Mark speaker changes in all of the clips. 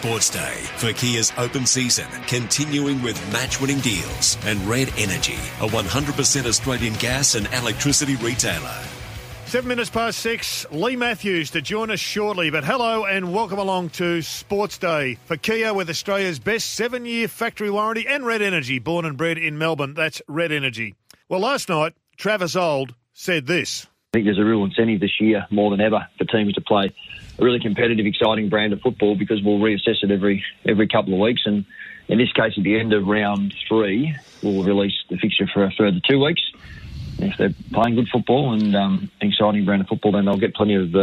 Speaker 1: Sports Day for Kia's open season, continuing with match-winning deals and Red Energy, a 100% Australian gas and electricity retailer.
Speaker 2: 7 minutes past 6, Lee Matthews to join us shortly. But hello and welcome along to Sports Day for Kia with Australia's best 7-year factory warranty and Red Energy, born and bred in Melbourne. That's Red Energy. Well, last night, Travis Auld said this.
Speaker 3: I think there's a real incentive this year, more than ever, for teams to play a really competitive, exciting brand of football because we'll reassess it every couple of weeks. And in this case, at the end of round 3, we'll release the fixture for a further 2 weeks. If they're playing good football and an exciting brand of football, then they'll get plenty of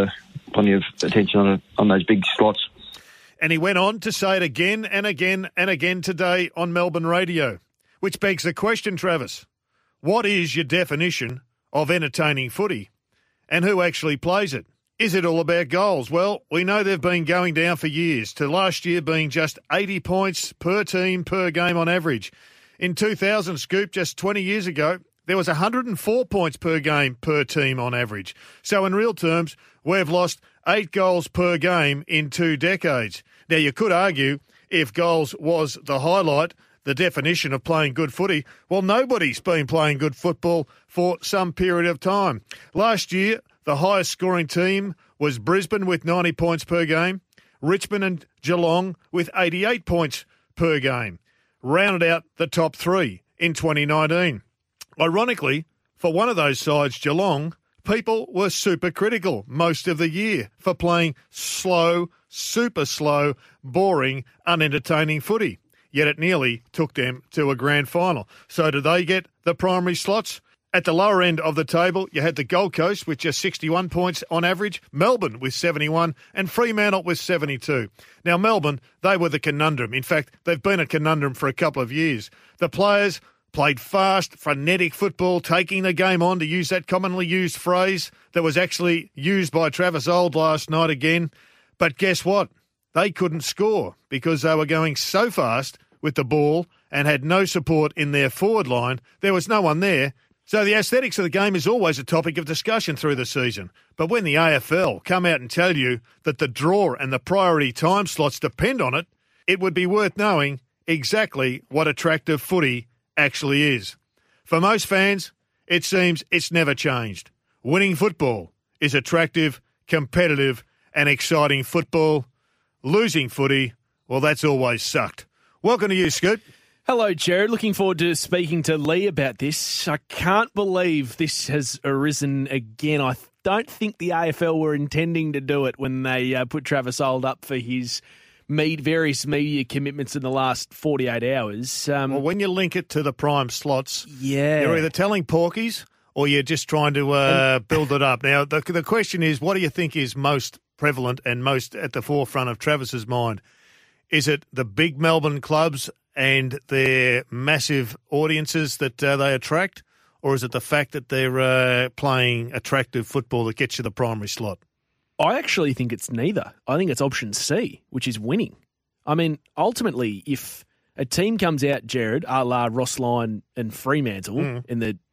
Speaker 3: attention on those big slots.
Speaker 2: And he went on to say it again and again and again today on Melbourne radio, which begs the question, Travis, what is your definition of entertaining footy? And who actually plays it? Is it all about goals? Well, we know they've been going down for years, to last year being just 80 points per team per game on average. In 2000, Scoop, just 20 years ago, there was 104 points per game per team on average. So in real terms, we've lost 8 goals per game in 2 decades. Now, you could argue if goals was the highlight, the definition of playing good footy, well, nobody's been playing good football for some period of time. Last year, the highest scoring team was Brisbane with 90 points per game, Richmond and Geelong with 88 points per game. Rounded out the top 3 in 2019. Ironically, for one of those sides, Geelong, people were super critical most of the year for playing slow, super slow, boring, unentertaining footy. Yet it nearly took them to a grand final. So do they get the primary slots? At the lower end of the table, you had the Gold Coast with just 61 points on average, Melbourne with 71, and Fremantle with 72. Now, Melbourne, they were the conundrum. In fact, they've been a conundrum for a couple of years. The players played fast, frenetic football, taking the game on, to use that commonly used phrase that was actually used by Travis Auld last night again. But guess what? They couldn't score because they were going so fast with the ball and had no support in their forward line. There was no one there. So the aesthetics of the game is always a topic of discussion through the season. But when the AFL come out and tell you that the draw and the priority time slots depend on it, it would be worth knowing exactly what attractive footy actually is. For most fans, it seems it's never changed. Winning football is attractive, competitive and exciting football. Losing footy, well, that's always sucked. Welcome to you, Scoot.
Speaker 4: Hello, Jared. Looking forward to speaking to Lee about this. I can't believe this has arisen again. I don't think the AFL were intending to do it when they put Travis Auld up for his various media commitments in the last 48 hours.
Speaker 2: Well, when you link it to the prime slots,
Speaker 4: yeah,
Speaker 2: you're either telling porkies or you're just trying to build it up. Now, the question is, what do you think is most prevalent and most at the forefront of Travis's mind? Is it the big Melbourne clubs and their massive audiences that they attract, or is it the fact that they're playing attractive football that gets you the primary slot?
Speaker 4: I actually think it's neither. I think it's option C, which is winning. I mean, ultimately, if a team comes out, Jared, a la Ross Lyon and Fremantle in the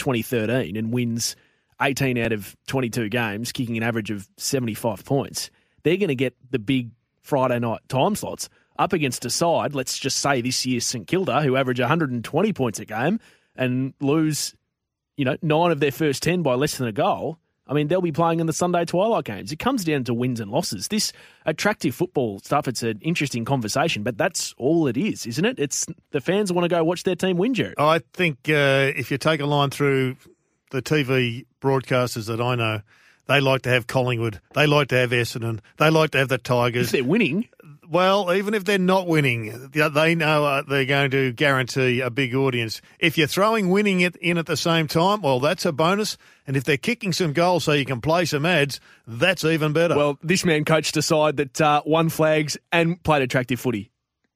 Speaker 4: 2013 and wins 18 out of 22 games, kicking an average of 75 points, they're going to get the big Friday night time slots up against a side, let's just say this year's St Kilda, who average 120 points a game and lose, 9 of their first 10 by less than a goal. I mean, they'll be playing in the Sunday twilight games. It comes down to wins and losses. This attractive football stuff, it's an interesting conversation, but that's all it is, isn't it? It's the fans want to go watch their team win, Jared.
Speaker 2: I think if you take a line through the TV broadcasters that I know, they like to have Collingwood. They like to have Essendon. They like to have the Tigers.
Speaker 4: If they're winning.
Speaker 2: Well, even if they're not winning, they know they're going to guarantee a big audience. If you're throwing winning in at the same time, well, that's a bonus. And if they're kicking some goals so you can play some ads, that's even better.
Speaker 4: Well, this man coached a side that won flags and played attractive footy.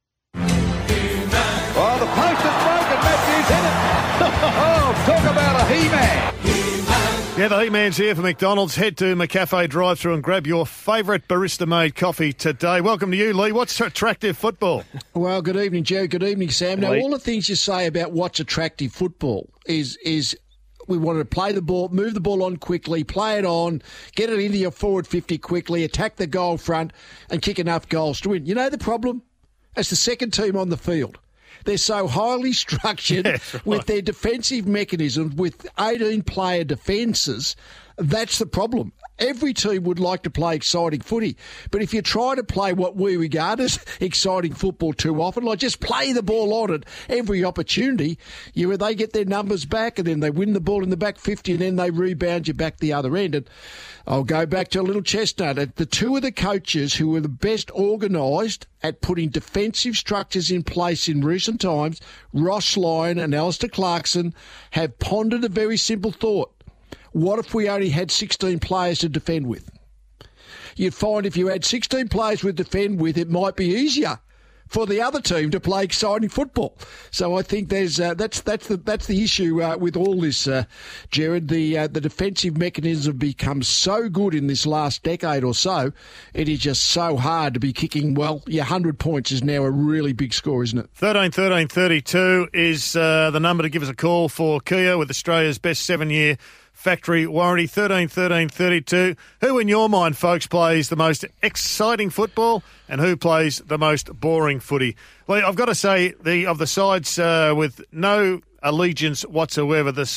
Speaker 5: Oh, the post is broken. Matthews hit it. Oh, talk about a He-Man.
Speaker 2: Yeah, the He-Man's here for McDonald's. Head to McCafe drive-thru and grab your favourite barista-made coffee today. Welcome to you, Lee. What's attractive football?
Speaker 6: Well, good evening, Joe. Good evening, Sam. Now, all the things you say about what's attractive football is We wanted to play the ball, move the ball on quickly, play it on, get it into your forward 50 quickly, attack the goal front and kick enough goals to win. You know the problem? It's the second team on the field. They're so highly structured with their defensive mechanisms, with 18-player defences. That's the problem. Every team would like to play exciting footy, but if you try to play what we regard as exciting football too often, like just play the ball on at every opportunity, they get their numbers back and then they win the ball in the back 50 and then they rebound you back the other end. And I'll go back to a little chestnut. The two of the coaches who were the best organised at putting defensive structures in place in recent times, Ross Lyon and Alistair Clarkson, have pondered a very simple thought. What if we only had 16 players to defend with? You'd find if you had 16 players to defend with, it might be easier for the other team to play exciting football. So I think that's the issue with all this, Jared. The defensive mechanisms have become so good in this last decade or so. It is just so hard to be kicking. Well, 100 points is now a really big score, isn't it?
Speaker 2: 13-13-32 is the number to give us a call for Kia with Australia's best 7-year factory warranty. 13-13-32. Who in your mind, folks, plays the most exciting football and who plays the most boring footy? Well, I've got to say, of the sides with no allegiance whatsoever, the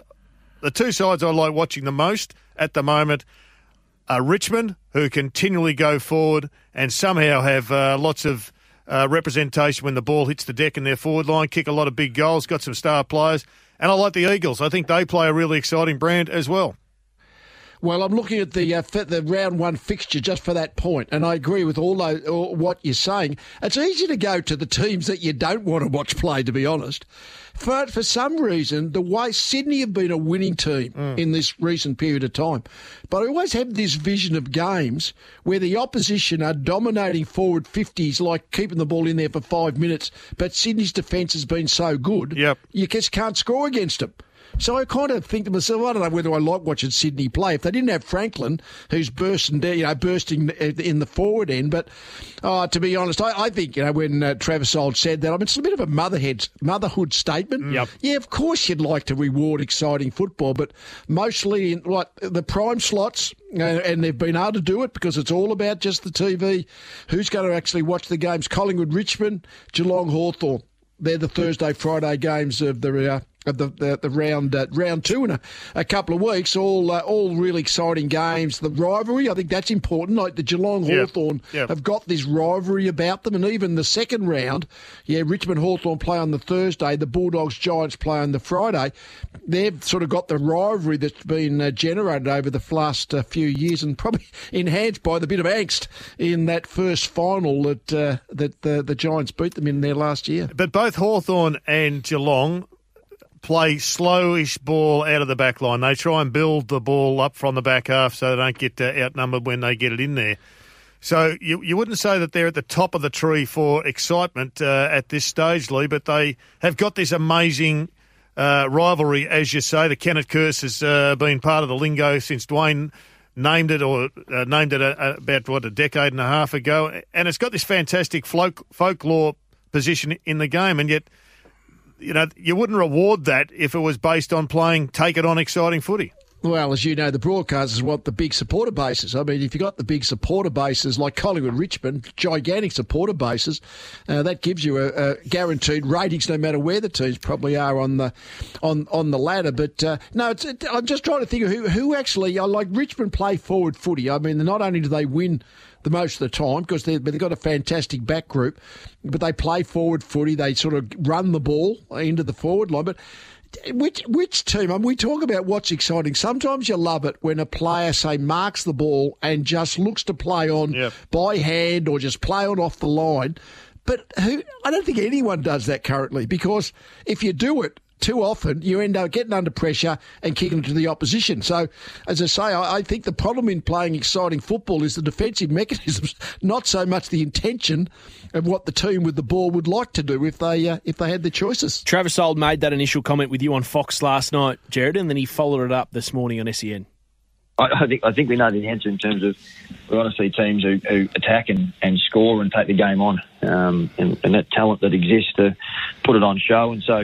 Speaker 2: two sides I like watching the most at the moment are Richmond, who continually go forward and somehow have lots of representation when the ball hits the deck in their forward line, kick a lot of big goals, got some star players. And I like the Eagles. I think they play a really exciting brand as well.
Speaker 6: Well, I'm looking at the round one fixture just for that point, and I agree with all what you're saying. It's easy to go to the teams that you don't want to watch play, to be honest. For some reason, the way Sydney have been a winning team in this recent period of time, but I always have this vision of games where the opposition are dominating forward 50s, like keeping the ball in there for 5 minutes, but Sydney's defence has been so good, you just can't score against them. So I kind of think to myself, I don't know whether I like watching Sydney play. If they didn't have Franklin, who's bursting in the forward end, but to be honest, I think when Travis Old said that, it's a bit of a motherhood statement.
Speaker 2: Yep.
Speaker 6: Yeah, of course you'd like to reward exciting football, but mostly in the prime slots, and they've been able to do it because it's all about just the TV. Who's going to actually watch the games? Collingwood, Richmond, Geelong, Hawthorn. They're the Thursday, Friday games of the round two in a couple of weeks. All really exciting games. The rivalry, I think that's important. Like the Geelong Hawthorn have got this rivalry about them, and even the second round, Richmond Hawthorn play on the Thursday. The Bulldogs Giants play on the Friday. They've sort of got the rivalry that's been generated over the last few years, and probably enhanced by the bit of angst in that first final that the Giants beat them in there last year.
Speaker 2: But both Hawthorn and Geelong play slowish ball out of the back line. They try and build the ball up from the back half so they don't get outnumbered when they get it in there. So you wouldn't say that they're at the top of the tree for excitement at this stage, Lee, but they have got this amazing rivalry, as you say. The Kennett curse has been part of the lingo since Dwayne named it about, a decade and a half ago. And it's got this fantastic folklore position in the game, and yet you wouldn't reward that if it was based on playing take-it-on exciting footy.
Speaker 6: Well, as you know, the broadcasters want the big supporter bases. I mean, if you've got the big supporter bases like Collingwood, Richmond, gigantic supporter bases, that gives you a guaranteed ratings no matter where the teams probably are on the ladder. But no, I'm just trying to think of who actually, like Richmond play forward footy. I mean, not only do they win the most of the time because they've got a fantastic back group, but they play forward footy. They sort of run the ball into the forward line. But which team? I mean, we talk about what's exciting. Sometimes you love it when a player, say, marks the ball and just looks to play on by hand or just play on off the line. But I don't think anyone does that currently, because if you do it too often, you end up getting under pressure and kicking it to the opposition. So, as I say, I think the problem in playing exciting football is the defensive mechanisms, not so much the intention of what the team with the ball would like to do if they had the choices.
Speaker 4: Travis Old made that initial comment with you on Fox last night, Jared, and then he followed it up this morning on SEN.
Speaker 3: I think we know the answer in terms of we want to see teams who attack and score and take the game on, and that talent that exists to put it on show. And so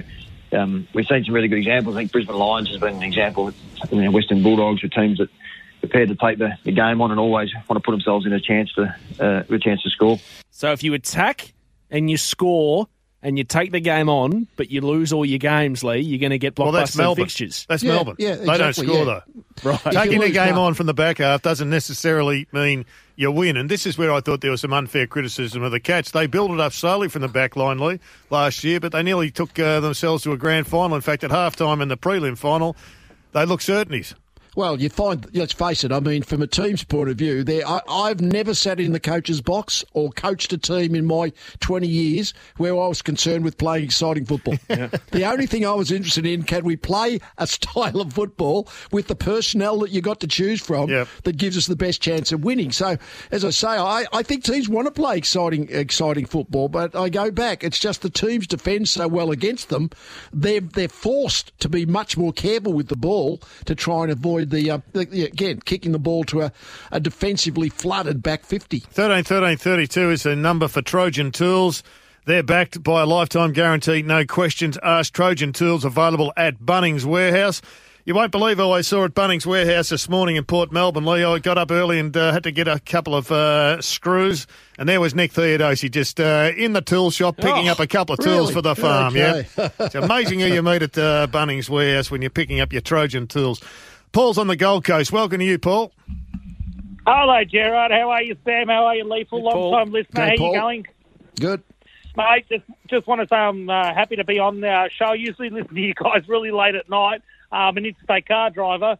Speaker 3: we've seen some really good examples. I think Brisbane Lions has been an example. Western Bulldogs are teams that prepared to take the game on and always want to put themselves in a chance to score.
Speaker 4: So if you attack and you score and you take the game on, but you lose all your games, Lee, you're going to get blockbuster fixtures.
Speaker 2: That's Melbourne.
Speaker 6: Yeah, exactly,
Speaker 2: they don't score, though.
Speaker 4: Right.
Speaker 2: Taking the game on from the back half doesn't necessarily mean you win. And this is where I thought there was some unfair criticism of the Cats. They built it up slowly from the back line, Lee, last year, but they nearly took themselves to a grand final. In fact, at halftime in the prelim final, they looked certainties.
Speaker 6: Well, you find, let's face it, I mean, from a team's point of view, I've never sat in the coach's box or coached a team in my 20 years where I was concerned with playing exciting football. Yeah. The only thing I was interested in, can we play a style of football with the personnel that you got to choose from that gives us the best chance of winning? So, as I say, I think teams want to play exciting football, but I go back, it's just the teams defend so well against them, they're forced to be much more careful with the ball to try and avoid again, kicking the ball to a defensively flooded back 50.
Speaker 2: 13-13-32 is the number for Trojan Tools. They're backed by a lifetime guarantee, no questions asked. Trojan Tools available at Bunnings Warehouse. You won't believe who I saw at Bunnings Warehouse this morning in Port Melbourne, Lee. I got up early and had to get a couple of screws, and there was Nick Theodosi just in the tool shop picking up a couple of tools for the farm.
Speaker 6: Okay.
Speaker 2: Yeah, it's amazing who you meet at Bunnings Warehouse when you're picking up your Trojan Tools. Paul's on the Gold Coast. Welcome to you, Paul.
Speaker 7: Hello, Gerard. How are you, Sam? How are you, Lethal? Long-time listener. How you going?
Speaker 6: Good.
Speaker 7: Mate, just want to say I'm happy to be on the show. I usually listen to you guys really late at night. I'm an interstate truck driver,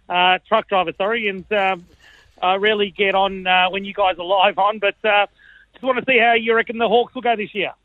Speaker 7: and I rarely get on when you guys are live on. But just want to see how you reckon the Hawks will go this year.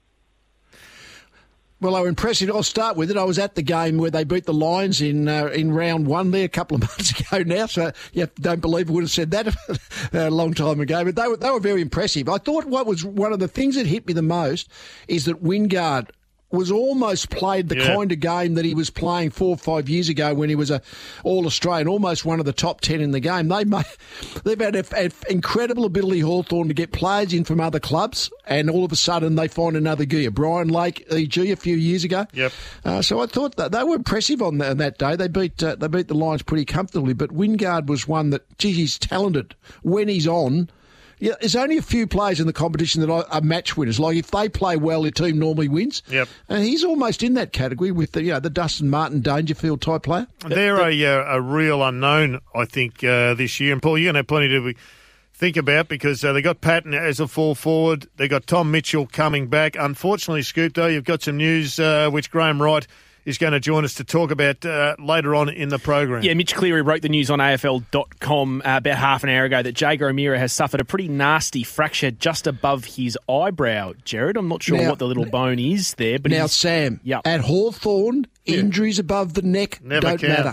Speaker 6: Well, they were impressive. I'll start with it. I was at the game where they beat the Lions in round one there a couple of months ago now, so you don't believe I would have said that a long time ago. But they were very impressive. I thought what was one of the things that hit me the most is that Wingard was almost played the kind of game that he was playing 4 or 5 years ago when he was a All-Australian, almost one of the top 10 in the game. They've had an incredible ability, Hawthorn, to get players in from other clubs, and all of a sudden they find another gear. Brian Lake, EG, a few years ago. Yep. So I thought that they were impressive on that day. They beat the Lions pretty comfortably, but Wingard was one that, geez, he's talented when he's on. Yeah, there's only a few players in the competition that are match winners. Like if they play well, their team normally wins. Yep. And he's almost in that category with the Dustin Martin Dangerfield type player.
Speaker 2: They're a real unknown, I think, this year. And Paul, you're going to have plenty to think about because they got Patton as a full forward. They got Tom Mitchell coming back. Unfortunately, Scoop, though, you've got some news which Graham Wright is going to join us to talk about later on in the program.
Speaker 4: Yeah, Mitch Cleary wrote the news on AFL.com about half an hour ago that Jaeger O'Meara has suffered a pretty nasty fracture just above his eyebrow, Jared. I'm not sure what the little bone is there. But
Speaker 6: now, Sam, at Hawthorn, injuries above the neck don't matter.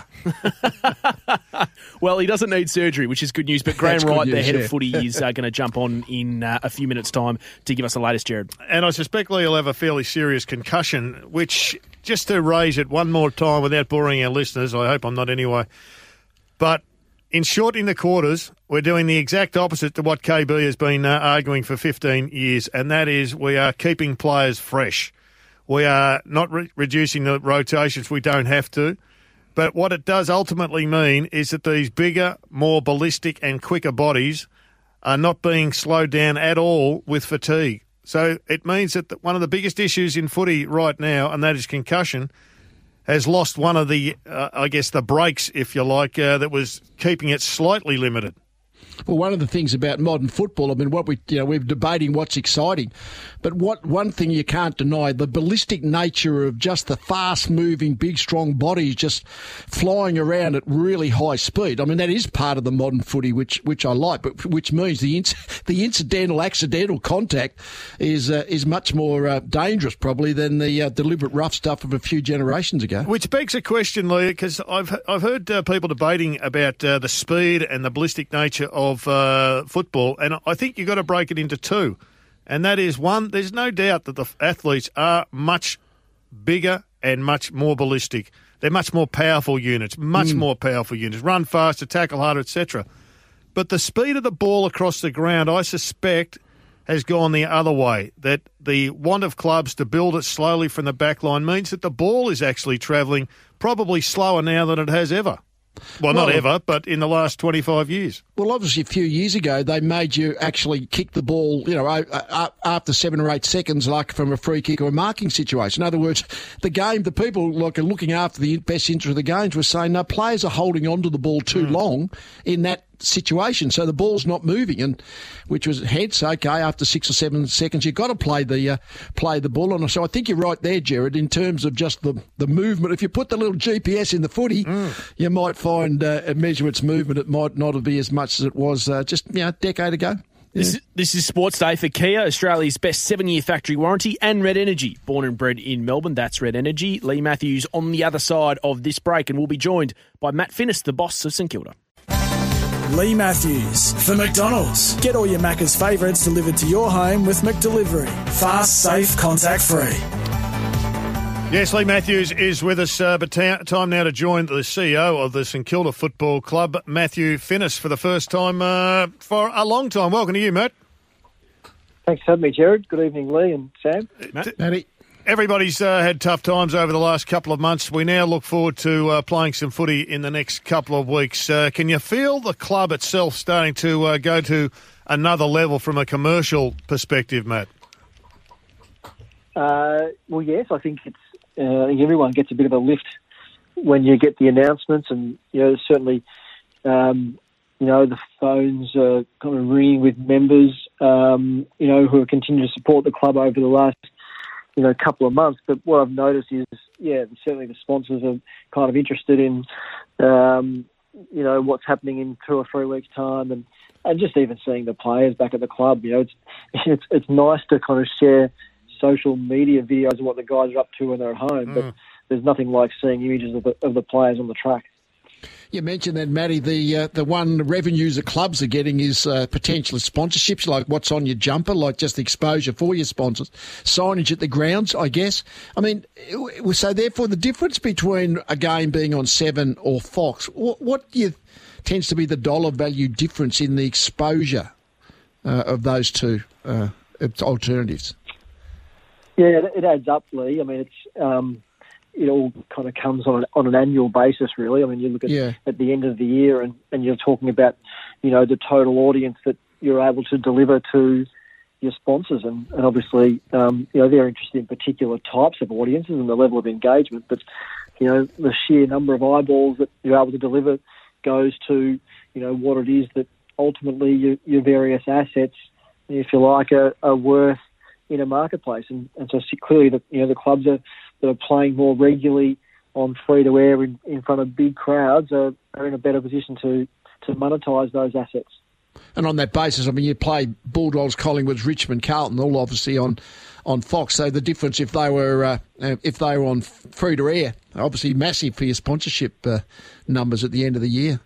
Speaker 4: Well, he doesn't need surgery, which is good news. But Graham Wright, the head of footy, is going to jump on in a few minutes' time to give us the latest, Jared.
Speaker 2: And I suspect Lee will have a fairly serious concussion, which, just to raise it one more time without boring our listeners, I hope I'm not anyway, but in shortening the quarters, we're doing the exact opposite to what KB has been arguing for 15 years, and that is we are keeping players fresh. We are not reducing the rotations. We don't have to. But what it does ultimately mean is that these bigger, more ballistic and quicker bodies are not being slowed down at all with fatigue. So it means that one of the biggest issues in footy right now, and that is concussion, has lost one of the, the brakes, if you like, that was keeping it slightly limited.
Speaker 6: Well, one of the things about modern football, I mean, we're debating what's exciting, but one thing you can't deny, the ballistic nature of just the fast-moving, big, strong bodies just flying around at really high speed. I mean, that is part of the modern footy, which I like, but which means the incidental, accidental contact is much more dangerous, probably, than the deliberate rough stuff of a few generations ago.
Speaker 2: Which begs a question, Lee, because I've heard people debating about the speed and the ballistic nature of football, and I think you've got to break it into two. And that is, one, there's no doubt that the athletes are much bigger and much more ballistic. They're much more powerful units, run faster, tackle harder, etc. But the speed of the ball across the ground, I suspect, has gone the other way, that the want of clubs to build it slowly from the back line means that the ball is actually travelling probably slower now than it has ever. Well, not ever, but in the last 25 years.
Speaker 6: Well, obviously, a few years ago, they made you actually kick the ball, after 7 or 8 seconds, like from a free kick or a marking situation. In other words, the game, the people looking after the best interest of the games were saying, no, players are holding on to the ball too long in that situation, so the ball's not moving, and which was hence okay. After 6 or 7 seconds, you've got to play the ball on. So I think you're right there, Jared, in terms of just the movement. If you put the little GPS in the footy, you might find and measure its movement. It might not be as much as it was just a decade ago. Yeah.
Speaker 4: This is Sports Day for Kia, Australia's best 7-year factory warranty, and Red Energy. Born and bred in Melbourne, that's Red Energy. Lee Matthews on the other side of this break, and we'll be joined by Matt Finnis, the boss of St Kilda.
Speaker 8: Lee Matthews for McDonald's. Get all your Macca's favourites delivered to your home with McDelivery. Fast, safe, contact-free.
Speaker 2: Yes, Lee Matthews is with us, but time now to join the CEO of the St Kilda Football Club, Matthew Finnis, for the first time for a long time. Welcome to you, Matt.
Speaker 9: Thanks for having me, Jared. Good evening, Lee and Sam.
Speaker 6: Matty.
Speaker 2: Everybody's had tough times over the last couple of months. We now look forward to playing some footy in the next couple of weeks. Can you feel the club itself starting to go to another level from a commercial perspective, Matt?
Speaker 9: Well, yes, I think I think everyone gets a bit of a lift when you get the announcements, and certainly, the phones are kind of ringing with members, who have continued to support the club over the last couple of months. But what I've noticed is, certainly the sponsors are kind of interested in, what's happening in 2 or 3 weeks' time, and just even seeing the players back at the club. It's nice to kind of share social media videos of what the guys are up to when they're at home, but there's nothing like seeing images of the players on the track.
Speaker 6: You mentioned that, Matty, the one revenues that clubs are getting is potential sponsorships, like what's on your jumper, like just the exposure for your sponsors, signage at the grounds, I guess. I mean, so therefore the difference between a game being on 7 or Fox, what tends to be the dollar value difference in the exposure of those two alternatives?
Speaker 9: Yeah, it adds up, Lee. I mean, it's it all kind of comes on an annual basis, really. I mean, you look at the end of the year, and you're talking about the total audience that you're able to deliver to your sponsors, and obviously they're interested in particular types of audiences and the level of engagement. But the sheer number of eyeballs that you're able to deliver goes to what it is that ultimately your various assets, if you like, are worth in a marketplace, and so clearly the clubs that are playing more regularly on free-to-air in front of big crowds are in a better position to monetise those assets.
Speaker 6: And on that basis, I mean, you play Bulldogs, Collingwood, Richmond, Carlton, all obviously on Fox. So the difference if they were on free-to-air, obviously massive for your sponsorship numbers at the end of the year.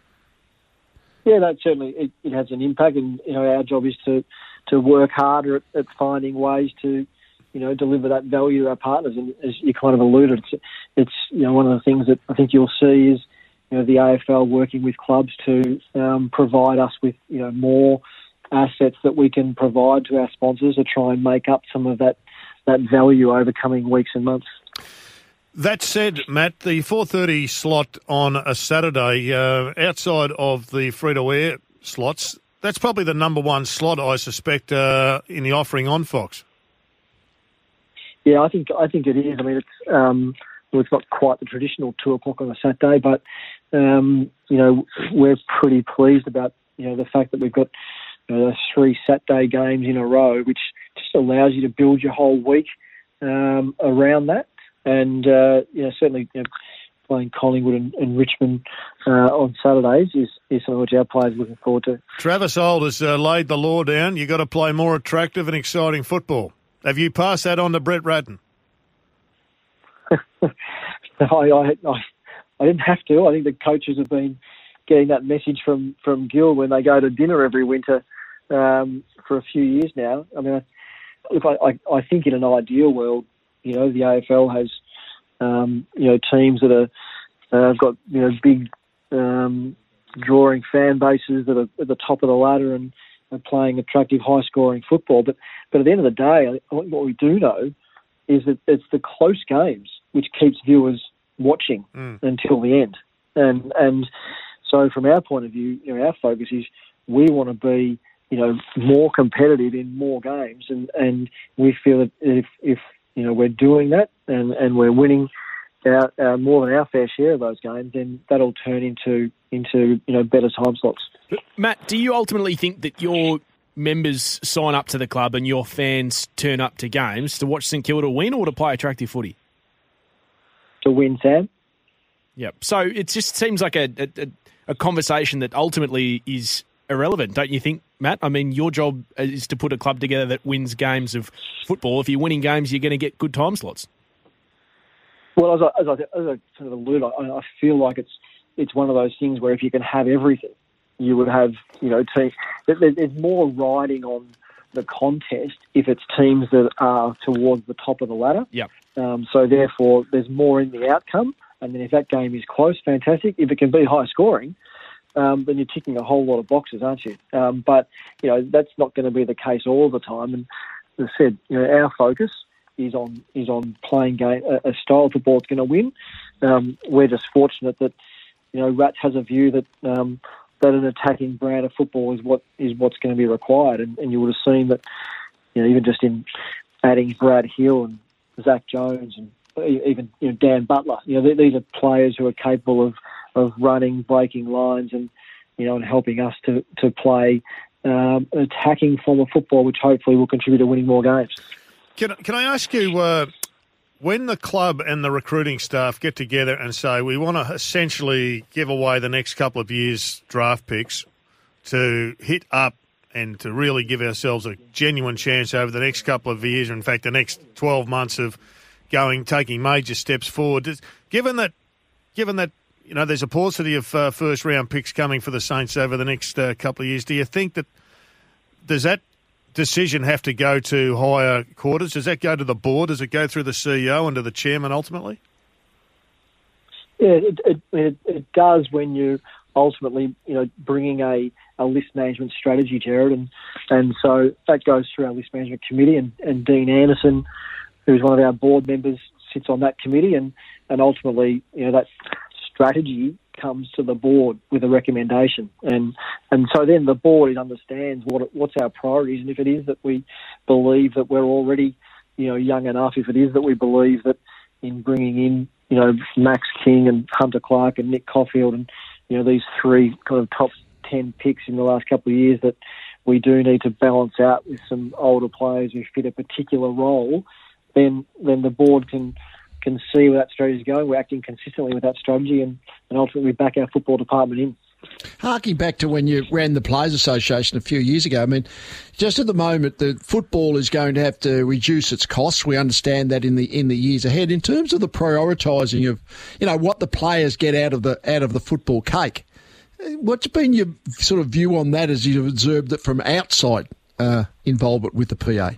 Speaker 9: Yeah, that certainly it has an impact, and our job is to work harder at finding ways to deliver that value to our partners. And as you kind of alluded, it's one of the things that I think you'll see is the AFL working with clubs to provide us with more assets that we can provide to our sponsors to try and make up some of that value over coming weeks and months.
Speaker 2: That said, Matt, the 4:30 slot on a Saturday, outside of the free-to-air slots, that's probably the number one slot, I suspect, in the offering on Fox.
Speaker 9: Yeah, I think it is. I mean, it's not quite the traditional 2 o'clock on a Saturday, but we're pretty pleased about the fact that we've got 3 Saturday games in a row, which just allows you to build your whole week around that. And certainly playing Collingwood and Richmond on Saturdays is something which our players are looking forward to. Travis
Speaker 2: Auld has laid the law down. You've got to play more attractive and exciting football. Have you passed that on to Brett Ratton?
Speaker 9: I didn't have to. I think the coaches have been getting that message from Gill when they go to dinner every winter for a few years now. I mean, I think in an ideal world, the AFL has teams that have got big drawing fan bases that are at the top of the ladder, and playing attractive, high-scoring football. But at the end of the day, I think what we do know is that it's the close games which keeps viewers watching until the end. And so from our point of view, our focus is we want to be, more competitive in more games. And we feel that if we're doing that and we're winning our more than our fair share of those games, then that'll turn into better time slots.
Speaker 4: Matt, do you ultimately think that your members sign up to the club and your fans turn up to games to watch St Kilda win or to play attractive footy?
Speaker 9: To win, Sam.
Speaker 4: Yep. So it just seems like a conversation that ultimately is irrelevant, don't you think, Matt? I mean, your job is to put a club together that wins games of football. If you're winning games, you're going to get good time slots.
Speaker 9: Well, as I sort of alluded, I feel like it's one of those things where if you can have everything, you would have, teams. There's more riding on the contest if it's teams that are towards the top of the ladder.
Speaker 4: Yep.
Speaker 9: So therefore, there's more in the outcome. And then if that game is close, fantastic. If it can be high scoring, then you're ticking a whole lot of boxes, aren't you? But that's not going to be the case all the time. And as I said, our focus is on playing a style of football that's going to win. We're just fortunate that Rats has a view that an attacking brand of football is what's going to be required. And you would have seen that even just in adding Brad Hill and Zach Jones and even Dan Butler, these are players who are capable of running, breaking lines, and and helping us to play an attacking form of football, which hopefully will contribute to winning more games.
Speaker 2: Can I ask you, when the club and the recruiting staff get together and say, we want to essentially give away the next couple of years' draft picks to hit up and to really give ourselves a genuine chance over the next couple of years, in fact, the next 12 months of taking major steps forward, given that there's a paucity of first-round picks coming for the Saints over the next couple of years, do you think does that decision have to go to higher quarters? Does that go to the board? Does it go through the CEO and to the chairman ultimately?
Speaker 9: Yeah, it does when you ultimately, bringing a list management strategy, Jared, and so that goes through our list management committee, and Dean Anderson, who's one of our board members, sits on that committee, and ultimately, that strategy comes to the board with a recommendation, and so then the board understands what's our priorities, and if it is that we believe that we're already young enough, if it is that we believe that in bringing in Max King and Hunter Clark and Nick Caulfield and these three kind of top 10 picks in the last couple of years, that we do need to balance out with some older players who fit a particular role, then the board can see where that strategy is going. We're acting consistently with that strategy and ultimately back our football department in.
Speaker 6: Harking back to when you ran the Players Association a few years ago, I mean, just at the moment, the football is going to have to reduce its costs. We understand that in the years ahead. In terms of the prioritising of, what the players get out of the football cake, what's been your sort of view on that as you've observed it from outside involvement with the PA?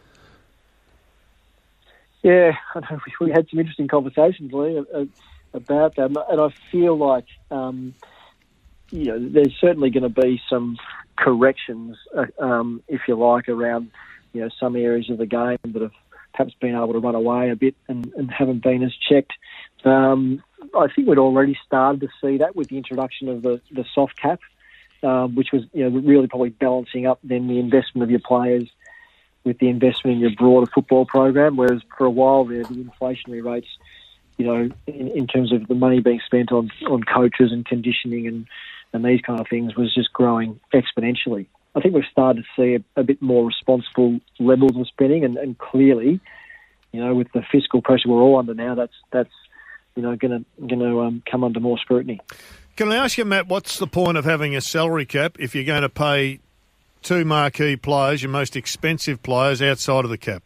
Speaker 9: Yeah, I know we had some interesting conversations, Lee, about that, and I feel like there's certainly going to be some corrections, if you like, around some areas of the game that have perhaps been able to run away a bit and haven't been as checked. I think we'd already started to see that with the introduction of the soft cap, which was really probably balancing up then the investment of your players with the investment in your broader football program, whereas for a while there, the inflationary rates, in terms of the money being spent on coaches and conditioning and these kind of things was just growing exponentially. I think we've started to see a bit more responsible levels of spending, and clearly, with the fiscal pressure we're all under now, that's going to come under more scrutiny.
Speaker 2: Can I ask you, Matt, what's the point of having a salary cap if you're going to pay two marquee players, your most expensive players, outside of the cap?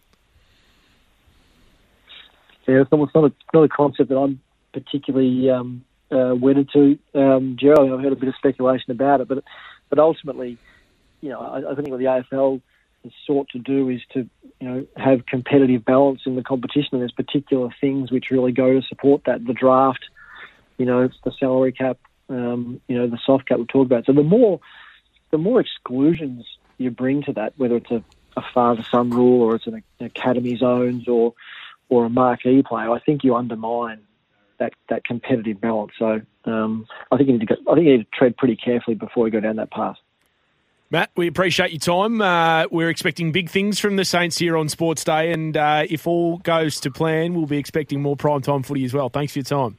Speaker 9: Yeah, it's not a concept that I'm particularly wedded to, Gerald. I've heard a bit of speculation about it, but ultimately, I think what the AFL has sought to do is to have competitive balance in the competition, and there's particular things which really go to support that. The draft, it's the salary cap, the soft cap we talked about. So the more the more exclusions you bring to that, whether it's a father-son rule or it's an academy zones or a marquee player, I think you undermine that competitive balance. So I think you need to tread pretty carefully before you go down that path.
Speaker 4: Matt, we appreciate your time. We're expecting big things from the Saints here on Sports Day, and if all goes to plan, we'll be expecting more primetime footy as well. Thanks for your time.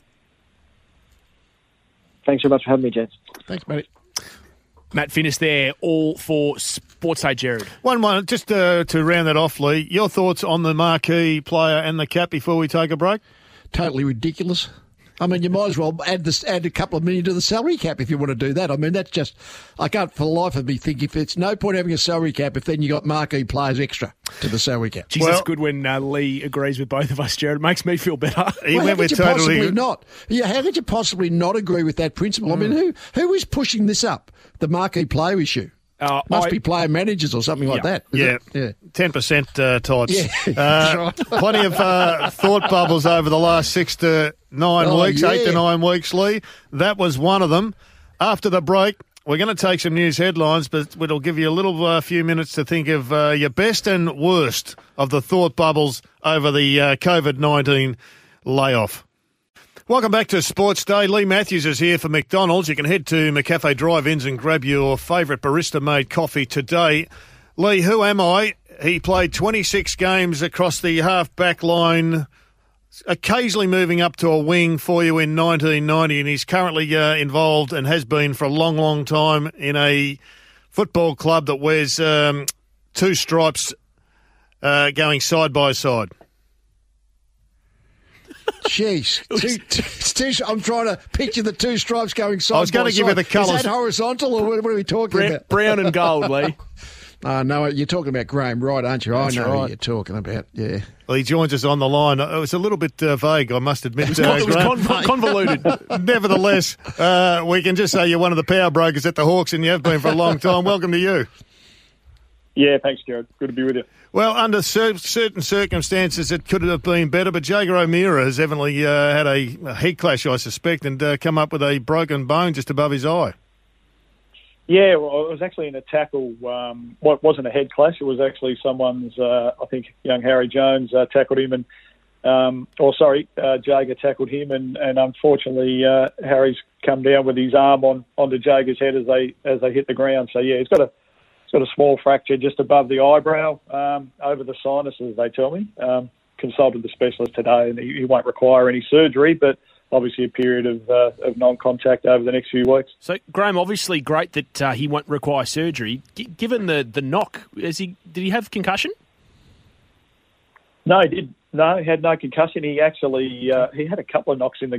Speaker 9: Thanks very much for having me, gents.
Speaker 6: Thanks, mate.
Speaker 4: Matt Finnis there, all for Sports Day, Jared.
Speaker 2: One, just to round that off, Lee, your thoughts on the marquee player and the cap before we take a break?
Speaker 6: Totally ridiculous. I mean, you might as well add a couple of million to the salary cap if you want to do that. I mean, that's just, I can't for the life of me think if it's no point having a salary cap if then you got marquee players extra to the salary cap.
Speaker 4: Jeez, it's good when Lee agrees with both of us, Jared. It makes me feel better.
Speaker 6: How could you possibly not agree with that principle? I mean, who is pushing this up? The marquee player issue. Must be player managers or something like that.
Speaker 2: Yeah. 10% types. Yeah. Plenty of thought bubbles over the last 6 to 9 weeks, 8 to 9 weeks, Lee. That was one of them. After the break, we're going to take some news headlines, but it'll give you a little few minutes to think of your best and worst of the thought bubbles over the COVID-19 layoff. Welcome back to Sports Day. Lee Matthews is here for McDonald's. You can head to McCafe Drive-Ins and grab your favourite barista-made coffee today. Lee, who am I? He played 26 games across the half-back line, occasionally moving up to a wing for you in 1990, and he's currently involved and has been for a long, long time in a football club that wears 2 stripes going side by side.
Speaker 6: Jeez. I'm trying to picture the 2 stripes going side by side. I was going to
Speaker 2: give you the colours.
Speaker 6: Is that horizontal or what are we talking about?
Speaker 4: Brown and gold, Lee.
Speaker 6: No, you're talking about Graham Wright, aren't you?
Speaker 4: That's
Speaker 6: I know
Speaker 4: right.
Speaker 6: who you're talking about, yeah.
Speaker 2: Well, he joins us on the line. It was a little bit vague, I must admit.
Speaker 4: It was convoluted.
Speaker 2: Nevertheless, we can just say you're one of the power brokers at the Hawks, and you have been for a long time. Welcome to you.
Speaker 10: Yeah, thanks, Jared. Good to be with you.
Speaker 2: Well, under certain circumstances, it could have been better, but Jager O'Meara has evidently had a head clash, I suspect, and come up with a broken bone just above his eye.
Speaker 10: Yeah, well, it was actually in a tackle. What wasn't a head clash? It was actually someone's. I think young Harry Jones tackled him, and Jager tackled him, and unfortunately Harry's come down with his arm onto Jager's head as they hit the ground. So yeah, he's got a small fracture just above the eyebrow, over the sinuses, they tell me. Consulted the specialist today, and he won't require any surgery, but obviously a period of non-contact over the next few weeks.
Speaker 4: So, Graham, obviously great that he won't require surgery. Given the knock, did he have concussion?
Speaker 10: No, he did. No, he had no concussion. He actually he had a couple of knocks in the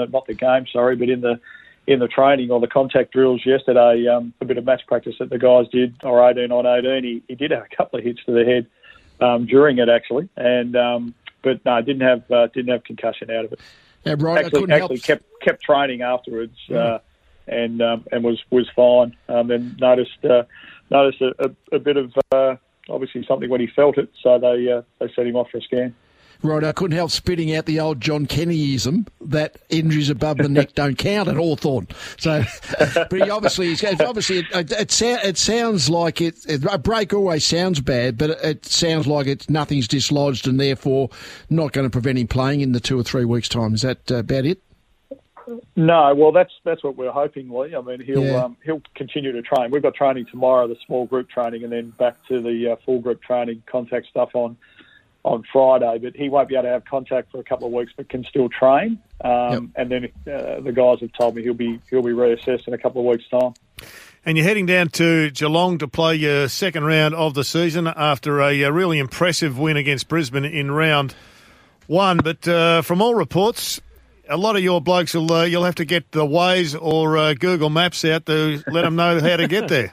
Speaker 10: training or the contact drills yesterday. A bit of match practice that the guys did, or 18 on 18. He did have a couple of hits to the head during it actually, and but no, didn't have concussion out of it.
Speaker 6: Yeah, right.
Speaker 10: Actually kept training afterwards, and was fine. Then noticed a bit of obviously something when he felt it, so they set him off for a scan.
Speaker 6: Right, I couldn't help spitting out the old John Kennyism that injuries above the neck don't count at Hawthorn. So, but he obviously it sounds like a break always sounds bad, but it sounds like nothing's dislodged and therefore not going to prevent him playing in the 2 or 3 weeks' time. Is that about it?
Speaker 10: No, well that's what we're hoping, Lee. I mean, he'll continue to train. We've got training tomorrow, the small group training, and then back to the full group training, contact stuff on Friday, but he won't be able to have contact for a couple of weeks, but can still train. And then the guys have told me he'll be reassessed in a couple of weeks' time.
Speaker 2: And you're heading down to Geelong to play your second round of the season after a really impressive win against Brisbane in round 1. But from all reports, a lot of your blokes you'll have to get the Waze or Google Maps out to let them know how to get there.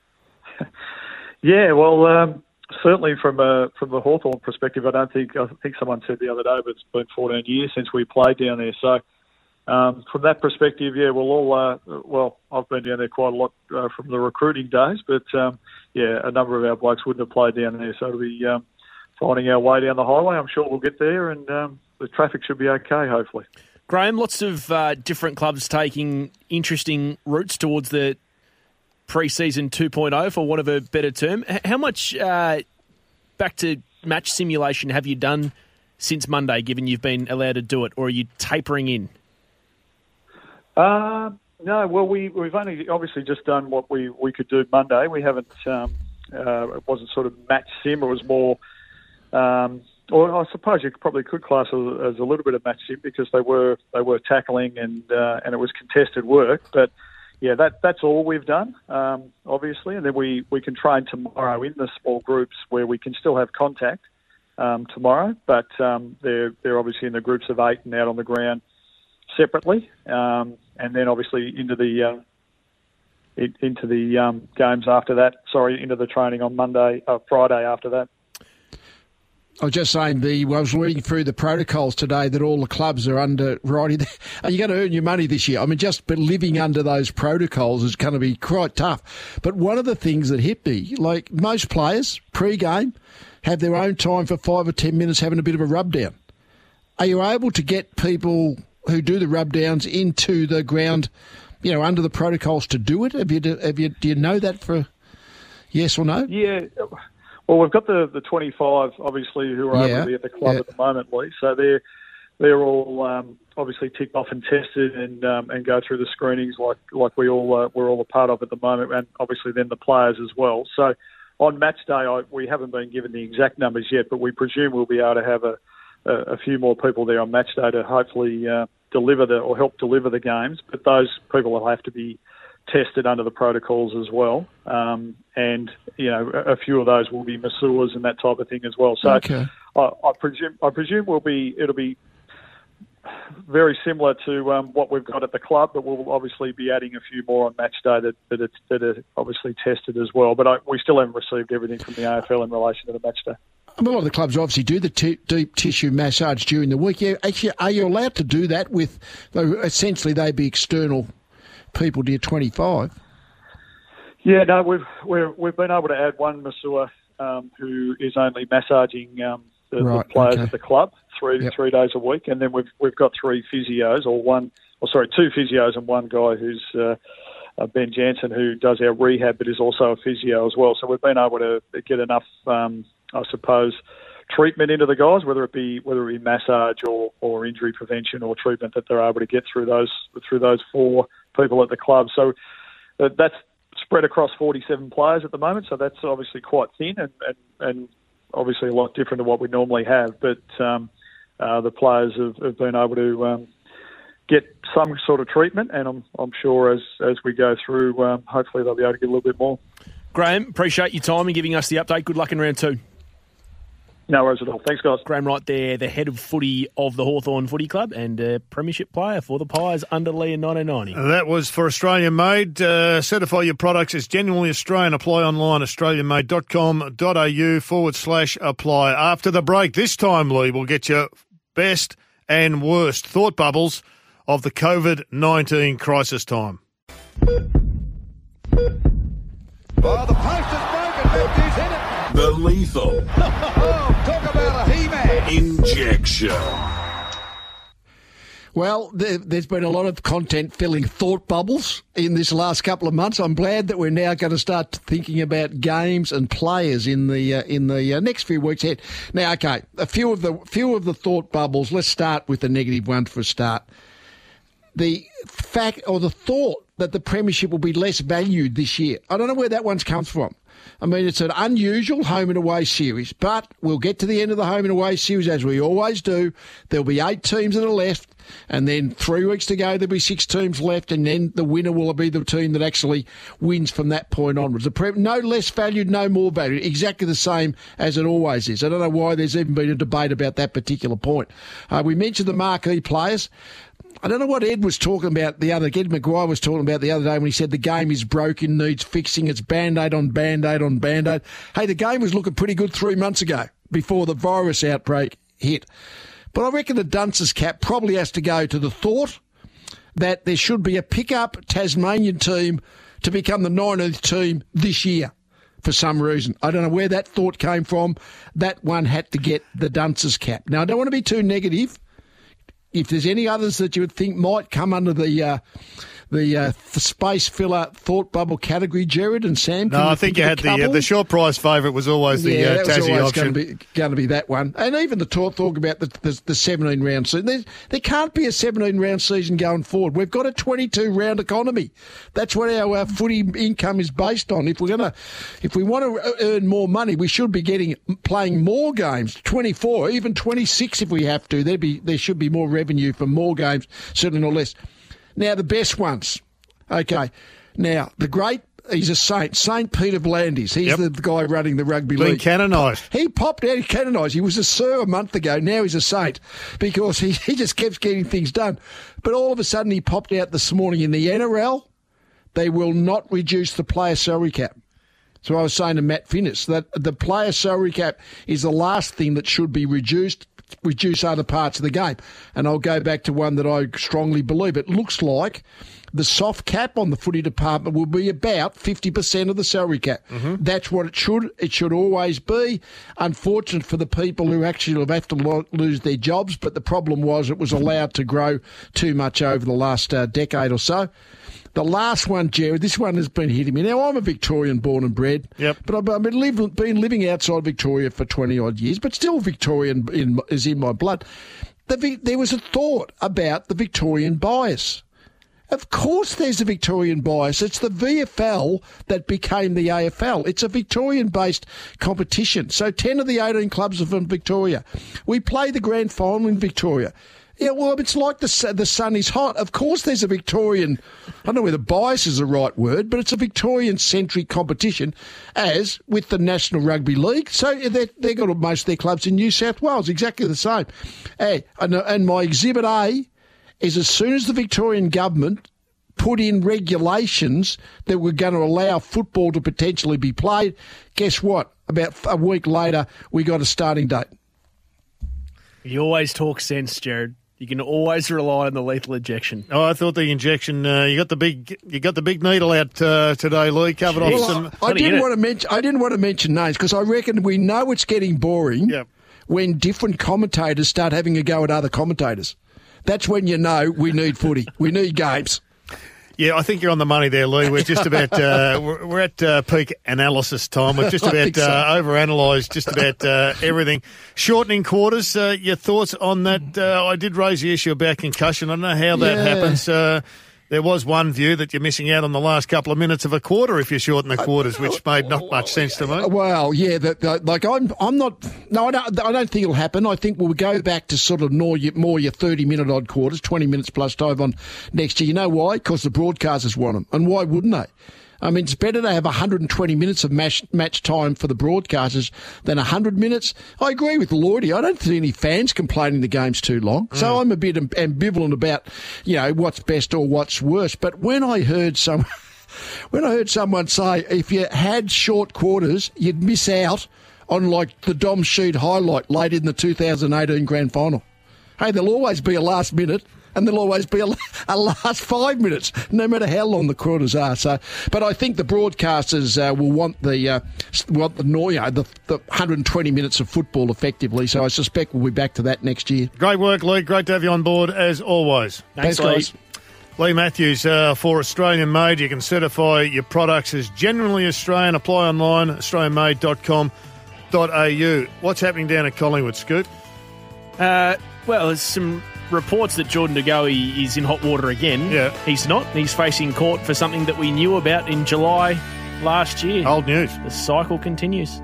Speaker 10: Yeah, well. Certainly from the Hawthorn perspective, I think someone said the other day, but it's been 14 years since we played down there. So from that perspective, yeah, we'll all, I've been down there quite a lot from the recruiting days, but a number of our blokes wouldn't have played down there. So it'll be finding our way down the highway. I'm sure we'll get there, and the traffic should be okay, hopefully.
Speaker 4: Graham, lots of different clubs taking interesting routes towards the pre-season 2.0, for want of a better term. How much back to match simulation have you done since Monday, given you've been allowed to do it, or are you tapering in?
Speaker 10: No, well, we've only obviously just done what we could do Monday. We haven't, it wasn't sort of match sim, it was more, or I suppose you probably could class it as a little bit of match sim because they were tackling and it was contested work. But yeah, that's all we've done, obviously, and then we can train tomorrow in the small groups where we can still have contact tomorrow, but they're obviously in the groups of 8 and out on the ground separately, and then obviously into the games after that. Sorry, into the training on Friday after that.
Speaker 6: I was just saying, I was reading through the protocols today that all the clubs are under. Right, are you going to earn your money this year? I mean, just living under those protocols is going to be quite tough. But one of the things that hit me, like most players, pre-game, have their own time for 5 or 10 minutes having a bit of a rub down. Are you able to get people who do the rub downs into the ground, under the protocols to do it? Do you know that for yes or no?
Speaker 10: Yeah. Well, we've got the 25, obviously, who are able to be at the club at the moment, Lee. So they're all obviously ticked off and tested and go through the screenings like we're all a part of at the moment, and obviously then the players as well. So on match day, we haven't been given the exact numbers yet, but we presume we'll be able to have a few more people there on match day to hopefully help deliver the games. But those people will have to be tested under the protocols as well, and a few of those will be masseurs and that type of thing as well. So okay. I presume it'll be very similar to what we've got at the club, but we'll obviously be adding a few more on match day that are obviously tested as well. But we still haven't received everything from the AFL in relation to the match day.
Speaker 6: A lot of the clubs obviously do the deep tissue massage during the week. Are you allowed to do that with, essentially they'd be external people to your 25?
Speaker 10: Yeah, no, we've been able to add one masseur who is only massaging the players at the club three days a week, and then we've got 3 physios, two physios and one guy who's Ben Jansen, who does our rehab but is also a physio as well. So we've been able to get enough, I suppose, treatment into the guys, whether it be massage or injury prevention or treatment, that they're able to get through those 4 people at the club. So that's spread across 47 players at the moment. So that's obviously quite thin and obviously a lot different to what we normally have. But the players have been able to get some sort of treatment, and I'm sure as we go through, hopefully they'll be able to get a little bit more.
Speaker 4: Graham, appreciate your time and giving us the update. Good luck in round 2.
Speaker 10: No worries at all. Thanks, guys.
Speaker 4: Graham Wright there, the head of footy of the Hawthorn Footy Club and a premiership player for the Pies under Lee in 1990.
Speaker 2: That was for Australian Made. Certify your products as genuinely Australian. Apply online, australianmade.com.au/apply. After the break, this time, Lee, we'll get your best and worst thought bubbles of the COVID-19 crisis time.
Speaker 5: Oh, the post is broken. Matthews hit it.
Speaker 1: The lethal.
Speaker 5: Talk about a He-Man.
Speaker 1: Injection.
Speaker 6: Well, there's been a lot of content filling thought bubbles in this last couple of months. I'm glad that we're now going to start thinking about games and players in the next few weeks ahead. Now, okay, a few of the thought bubbles. Let's start with the negative one for a start. The fact or the thought that the premiership will be less valued this year. I don't know where that one's comes from. I mean, it's an unusual home and away series, but we'll get to the end of the home and away series as we always do. There'll be 8 teams that are left, and then 3 weeks to go, there'll be 6 teams left, and then the winner will be the team that actually wins from that point onwards. No less valued, no more valued. Exactly the same as it always is. I don't know why there's even been a debate about that particular point. We mentioned the marquee players. I don't know what Ed was talking about Ed McGuire was talking about the other day when he said the game is broken, needs fixing, it's Band-Aid on Band-Aid on Band-Aid. Hey, the game was looking pretty good 3 months ago before the virus outbreak hit. But I reckon the dunce's cap probably has to go to the thought that there should be a pickup Tasmanian team to become the 19th team this year for some reason. I don't know where that thought came from. That one had to get the dunce's cap. Now, I don't want to be too negative. If there's any others that you would think might come under the the space filler thought bubble category, Jared and Sam?
Speaker 2: No, I think you had the short price favourite was always the Tassie option.
Speaker 6: Going to be that one. And even the talk about the 17-round season. There can't be a 17-round season going forward. We've got a 22-round economy. That's what our footy income is based on. If we want to earn more money, we should be playing more games, 24, even 26 if we have to. There should be more revenue for more games, certainly not less. Now, the best ones. Okay. Now, the great, he's a saint, St. Peter Blandis. He's the guy running the rugby league.
Speaker 2: Been canonised.
Speaker 6: He popped out, canonised. He was a sir a month ago. Now he's a saint because he just keeps getting things done. But all of a sudden he popped out this morning in the NRL. They will not reduce the player salary cap. So I was saying to Matt Finnis that the player salary cap is the last thing that should be reduce other parts of the game. And I'll go back to one that I strongly believe. It looks like the soft cap on the footy department will be about 50% of the salary cap. Mm-hmm. That's what it should always be. Unfortunate for the people who actually have had to lose their jobs, but the problem was it was allowed to grow too much over the last decade or so. The last one, Jared, this one has been hitting me. Now, I'm a Victorian born and bred, but I've been living outside Victoria for 20-odd years, but still Victorian is in my blood. There was a thought about the Victorian bias. Of course there's a Victorian bias. It's the VFL that became the AFL. It's a Victorian-based competition. So 10 of the 18 clubs are from Victoria. We play the grand final in Victoria. Yeah, well, it's like the sun is hot. Of course there's a Victorian, I don't know whether bias is the right word, but it's a Victorian-centric competition, as with the National Rugby League. So they've got most of their clubs in New South Wales, exactly the same. And my Exhibit A is as soon as the Victorian government put in regulations that were going to allow football to potentially be played, guess what? About a week later, we got a starting date.
Speaker 4: You always talk sense, Jared. You can always rely on the lethal injection.
Speaker 2: Oh, I thought the injection. You got the big needle out today, Lee. Covered off some.
Speaker 6: I didn't want to mention names because I reckon we know it's getting boring when different commentators start having a go at other commentators. That's when you know we need footy. We need games.
Speaker 2: Yeah, I think you're on the money there, Lee. We're just about we're at peak analysis time. We've just about overanalyzed just about everything. Shortening quarters. Your thoughts on that? I did raise the issue about concussion. I don't know how that happens. There was one view that you're missing out on the last couple of minutes of a quarter if you shorten the quarters, which made not much sense to me.
Speaker 6: Well, yeah, I'm not. No, I don't think it'll happen. I think we'll go back to sort of more your 30-minute odd quarters, 20 minutes plus time on next year. You know why? Because the broadcasters want them, and why wouldn't they? I mean, it's better to have 120 minutes of match time for the broadcasters than 100 minutes. I agree with Lloydie. I don't see any fans complaining the game's too long. So I'm a bit ambivalent about, what's best or what's worse. But when I heard someone say if you had short quarters, you'd miss out on like the Dom Sheed highlight late in the 2018 grand final. Hey, there'll always be a last minute. And there'll always be a last 5 minutes, no matter how long the quarters are. So, but I think the broadcasters will want the 120 minutes of football effectively. So I suspect we'll be back to that next year.
Speaker 2: Great work, Lee. Great to have you on board as always.
Speaker 6: Thanks guys.
Speaker 2: Lee Matthews for Australian Made. You can certify your products as genuinely Australian. Apply online, australianmade.com.au. What's happening down at Collingwood, Scoop?
Speaker 4: Well, there's some reports that Jordan De Goey is in hot water again.
Speaker 2: Yeah.
Speaker 4: He's not. He's facing court for something that we knew about in July last year.
Speaker 2: Old news.
Speaker 4: The cycle continues.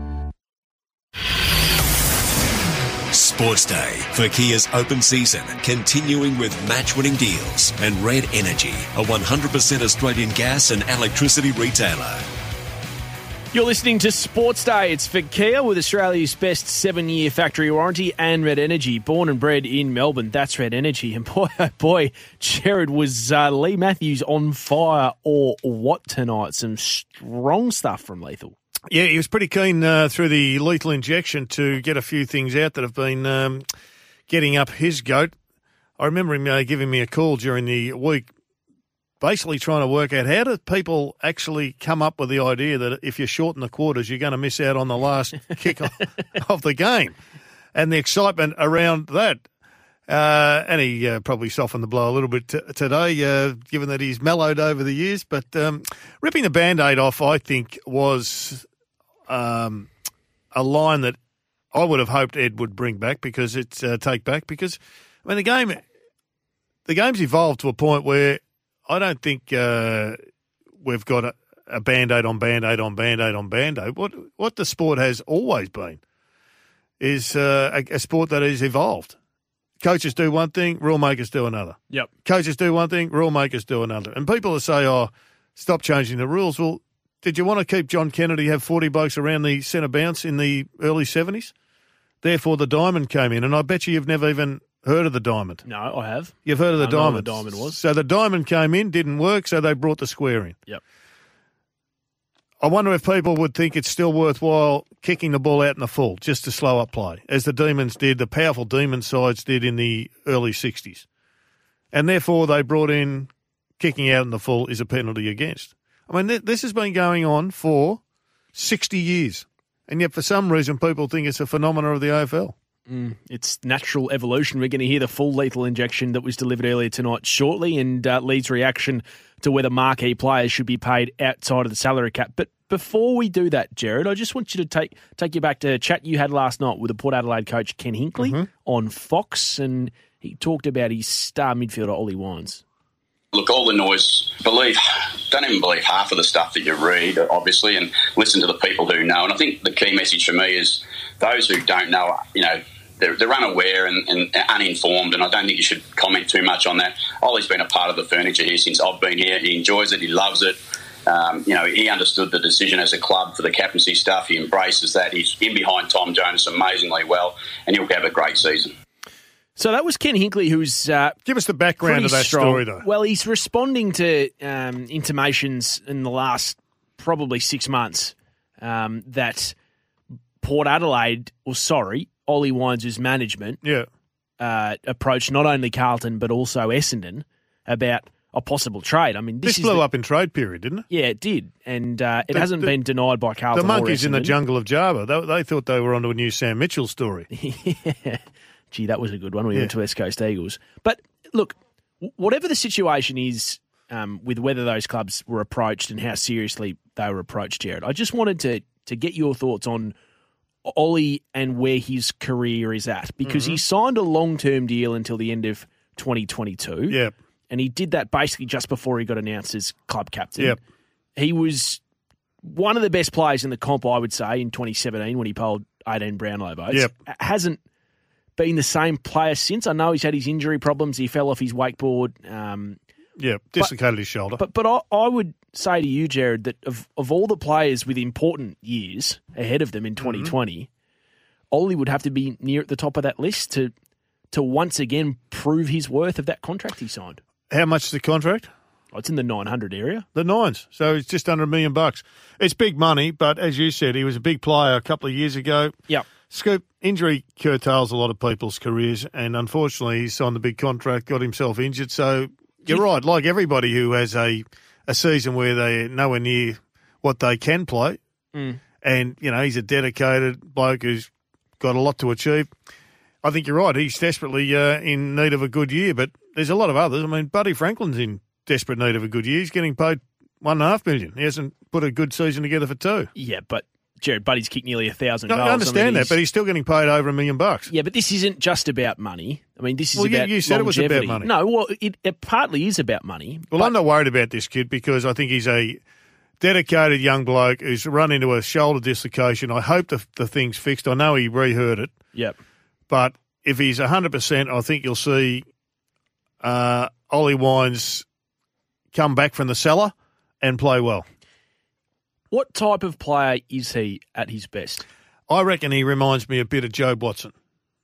Speaker 1: Sports Day for Kia's open season, continuing with match-winning deals and Red Energy, a 100% Australian gas and electricity retailer.
Speaker 4: You're listening to Sports Day. It's for Kia with Australia's best 7-year factory warranty and Red Energy. Born and bred in Melbourne, that's Red Energy. And boy, oh boy, Jared, was Lee Matthews on fire or what tonight? Some strong stuff from Lethal.
Speaker 2: Yeah, he was pretty keen through the lethal injection to get a few things out that have been getting up his goat. I remember him giving me a call during the week, basically trying to work out how do people actually come up with the idea that if you shorten the quarters, you're going to miss out on the last kick of the game and the excitement around that. And he probably softened the blow a little bit today, given that he's mellowed over the years. But ripping the Band-Aid off, I think, was a line that I would have hoped Ed would bring back because take back. Because, I mean, the game's evolved to a point where I don't think we've got a Band-Aid on Band-Aid on Band-Aid on Band-Aid. What the sport has always been is a sport that has evolved. Coaches do one thing, rule makers do another.
Speaker 4: Yep.
Speaker 2: Coaches do one thing, rule makers do another. And people will say, stop changing the rules. Well, did you want to keep John Kennedy have 40 blokes around the centre bounce in the early 70s? Therefore, the diamond came in. And I bet you've never even heard of the diamond.
Speaker 4: No, I have.
Speaker 2: You've heard of the diamond.
Speaker 4: I know what the diamond was.
Speaker 2: So the diamond came in, didn't work, so they brought the square in.
Speaker 4: Yep.
Speaker 2: I wonder if people would think it's still worthwhile kicking the ball out in the full just to slow up play, as the Demons did, the powerful Demon sides did in the early 60s. And therefore they brought in kicking out in the full is a penalty against. I mean, this has been going on for 60 years. And yet for some reason people think it's a phenomenon of the AFL.
Speaker 4: It's natural evolution. We're going to hear the full lethal injection that was delivered earlier tonight shortly, and Leeds' reaction to whether marquee players should be paid outside of the salary cap. But before we do that, Jared, I just want you to take you back to a chat you had last night with the Port Adelaide coach Ken Hinkley on Fox, and he talked about his star midfielder Ollie Wines.
Speaker 11: Look, all the noise, don't even believe half of the stuff that you read, obviously, and listen to the people who know. And I think the key message for me is those who don't know, they're unaware and uninformed, and I don't think you should comment too much on that. Ollie's been a part of the furniture here since I've been here. He enjoys it. He loves it. He understood the decision as a club for the captaincy stuff. He embraces that. He's in behind Tom Jonas amazingly well, and he'll have a great season.
Speaker 4: So that was Ken Hinkley, who's
Speaker 2: give us the background of that story, though.
Speaker 4: Well, he's responding to intimations in the last probably 6 months that Port Adelaide, Ollie Wines' management, approached not only Carlton but also Essendon about a possible trade. I mean,
Speaker 2: this blew up in trade period, didn't it?
Speaker 4: Yeah, it did, and it hasn't been denied by Carlton.
Speaker 2: The monkeys
Speaker 4: or
Speaker 2: in the jungle of Java. They thought they were onto a new Sam Mitchell story.
Speaker 4: Yeah. Gee, that was a good one. We went to West Coast Eagles. But look, whatever the situation is with whether those clubs were approached and how seriously they were approached, Jared, I just wanted to get your thoughts on Ollie and where his career is at, because he signed a long-term deal until the end of 2022.
Speaker 2: Yep.
Speaker 4: And he did that basically just before he got announced as club captain.
Speaker 2: Yep.
Speaker 4: He was one of the best players in the comp, I would say, in 2017 when he polled 18 Brownlow votes.
Speaker 2: Yep.
Speaker 4: Hasn't been the same player since. I know he's had his injury problems. He fell off his wakeboard.
Speaker 2: Dislocated his shoulder.
Speaker 4: But I would say to you, Jared, that of all the players with important years ahead of them in 2020, Ollie would have to be near at the top of that list to once again prove his worth of that contract he signed.
Speaker 2: How much is the contract?
Speaker 4: Oh, it's in the 900 area.
Speaker 2: The nines. So it's just under $1 million. It's big money, but as you said, he was a big player a couple of years ago.
Speaker 4: Yep.
Speaker 2: Scoop, injury curtails a lot of people's careers, and unfortunately he signed the big contract, got himself injured. So you're right, like everybody who has a season where they're nowhere near what they can play, and, he's a dedicated bloke who's got a lot to achieve. I think you're right. He's desperately in need of a good year, but there's a lot of others. I mean, Buddy Franklin's in desperate need of a good year. He's getting paid $1.5 million. He hasn't put a good season together for 2.
Speaker 4: Yeah, but Jared, Buddy's kicked nearly 1,000 goals.
Speaker 2: I understand that, but he's still getting paid over $1 million.
Speaker 4: Yeah, but this isn't just about money. I mean, this is about
Speaker 2: you said
Speaker 4: longevity.
Speaker 2: It was about money.
Speaker 4: No, well, it partly is about money.
Speaker 2: Well, I'm not worried about this kid because I think he's a dedicated young bloke who's run into a shoulder dislocation. I hope the thing's fixed. I know he reheard it.
Speaker 4: Yep.
Speaker 2: But if he's 100%, I think you'll see Ollie Wines come back from the cellar and play well.
Speaker 4: What type of player is he at his best?
Speaker 2: I reckon he reminds me a bit of Joe Watson.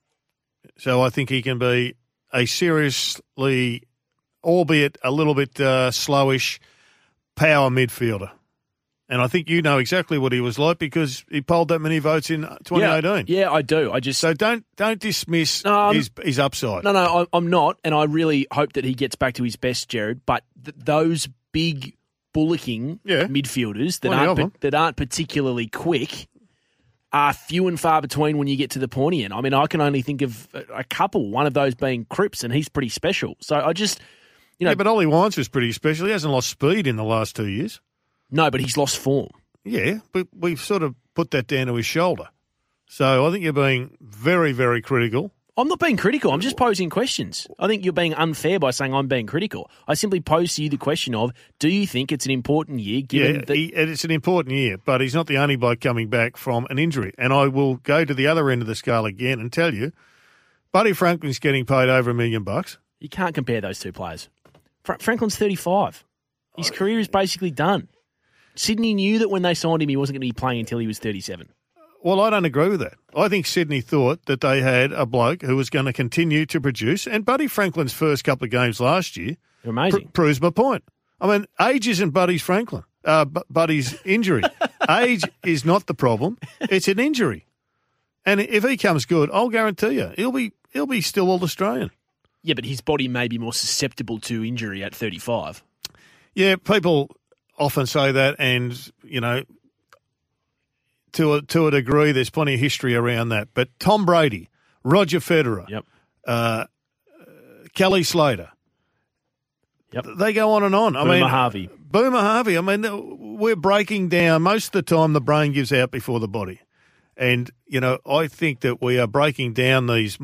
Speaker 2: So I think he can be a seriously, albeit a little bit slowish, power midfielder. And I think you know exactly what he was like because he polled that many votes in 2018.
Speaker 4: Yeah, I do.
Speaker 2: So don't dismiss his upside.
Speaker 4: No, I'm not, and I really hope that he gets back to his best, Jared. But those big bullocking midfielders that aren't particularly quick, are few and far between when you get to the pointy end. I mean, I can only think of a couple, one of those being Cripps, and he's pretty special. So I just,
Speaker 2: Yeah, but Ollie Wines was pretty special. He hasn't lost speed in the last 2 years.
Speaker 4: No, but he's lost form.
Speaker 2: Yeah, but we've sort of put that down to his shoulder. So I think you're being very, very critical.
Speaker 4: I'm not being critical. I'm just posing questions. I think you're being unfair by saying I'm being critical. I simply pose to you the question of, do you think it's an important year? Given
Speaker 2: it's an important year, but he's not the only bloke coming back from an injury. And I will go to the other end of the scale again and tell you, Buddy Franklin's getting paid over $1 million.
Speaker 4: You can't compare those two players. Franklin's 35. His career is basically done. Sydney knew that when they signed him, he wasn't going to be playing until he was 37.
Speaker 2: Well, I don't agree with that. I think Sydney thought that they had a bloke who was going to continue to produce, and Buddy Franklin's first couple of games last year proves my point. I mean, age isn't Buddy's injury. Age is not the problem; it's an injury. And if he comes good, I'll guarantee you he'll be still All-Australian.
Speaker 4: Yeah, but his body may be more susceptible to injury at 35.
Speaker 2: Yeah, people often say that, and to a degree, there's plenty of history around that. But Tom Brady, Roger Federer, Kelly Slater, they go on and on.
Speaker 4: Boomer Harvey.
Speaker 2: I mean, we're breaking down. Most of the time, the brain gives out before the body. And, I think that we are breaking down these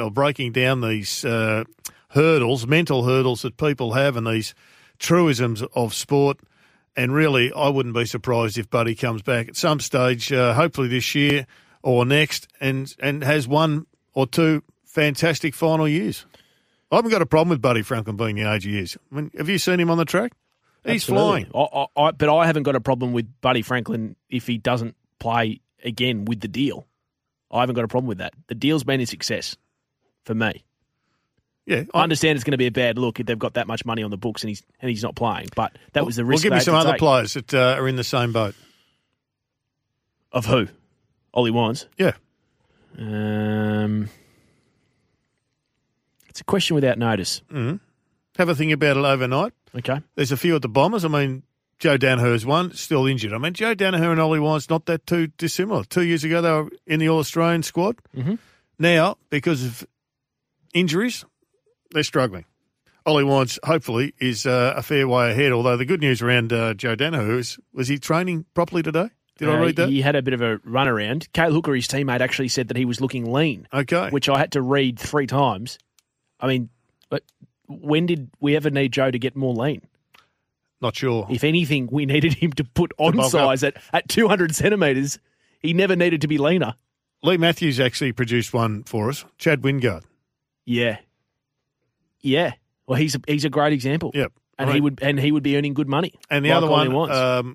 Speaker 2: hurdles, mental hurdles that people have, and these truisms of sport. And really, I wouldn't be surprised if Buddy comes back at some stage, hopefully this year or next, and has one or two fantastic final years. I haven't got a problem with Buddy Franklin being the age he is. I mean, have you seen him on the track? He's
Speaker 4: Absolutely.
Speaker 2: flying.
Speaker 4: But I haven't got a problem with Buddy Franklin if he doesn't play again with the deal. I haven't got a problem with that. The deal's been a success for me.
Speaker 2: Yeah,
Speaker 4: I understand it's going to be a bad look if they've got that much money on the books and he's not playing. But that was the risk.
Speaker 2: We'll give me some other players that are in the same boat.
Speaker 4: Of who? Ollie Wines?
Speaker 2: Yeah.
Speaker 4: It's a question without notice.
Speaker 2: Mm-hmm. Have a think about it overnight.
Speaker 4: Okay.
Speaker 2: There's a few at the Bombers. I mean, Joe Danaher's one, still injured. I mean, Joe Danaher and Ollie Wines, not that too dissimilar. 2 years ago, they were in the All-Australian squad.
Speaker 4: Mm-hmm.
Speaker 2: Now, because of injuries, they're struggling. Ollie Wines, hopefully, is a fair way ahead, although the good news around Joe Danaher is, was he training properly today? Did I read that?
Speaker 4: He had a bit of a run around. Cale Hooker, his teammate, actually said that he was looking lean.
Speaker 2: Okay.
Speaker 4: Which I had to read 3 times. I mean, but when did we ever need Joe to get more lean?
Speaker 2: Not sure.
Speaker 4: If anything, we needed him to put on size at 200 centimetres. He never needed to be leaner.
Speaker 2: Lee Matthews actually produced one for us. Chad Wingard.
Speaker 4: Yeah. Yeah. Well, he's a great example.
Speaker 2: Yep.
Speaker 4: And he would be earning good money.
Speaker 2: And the other one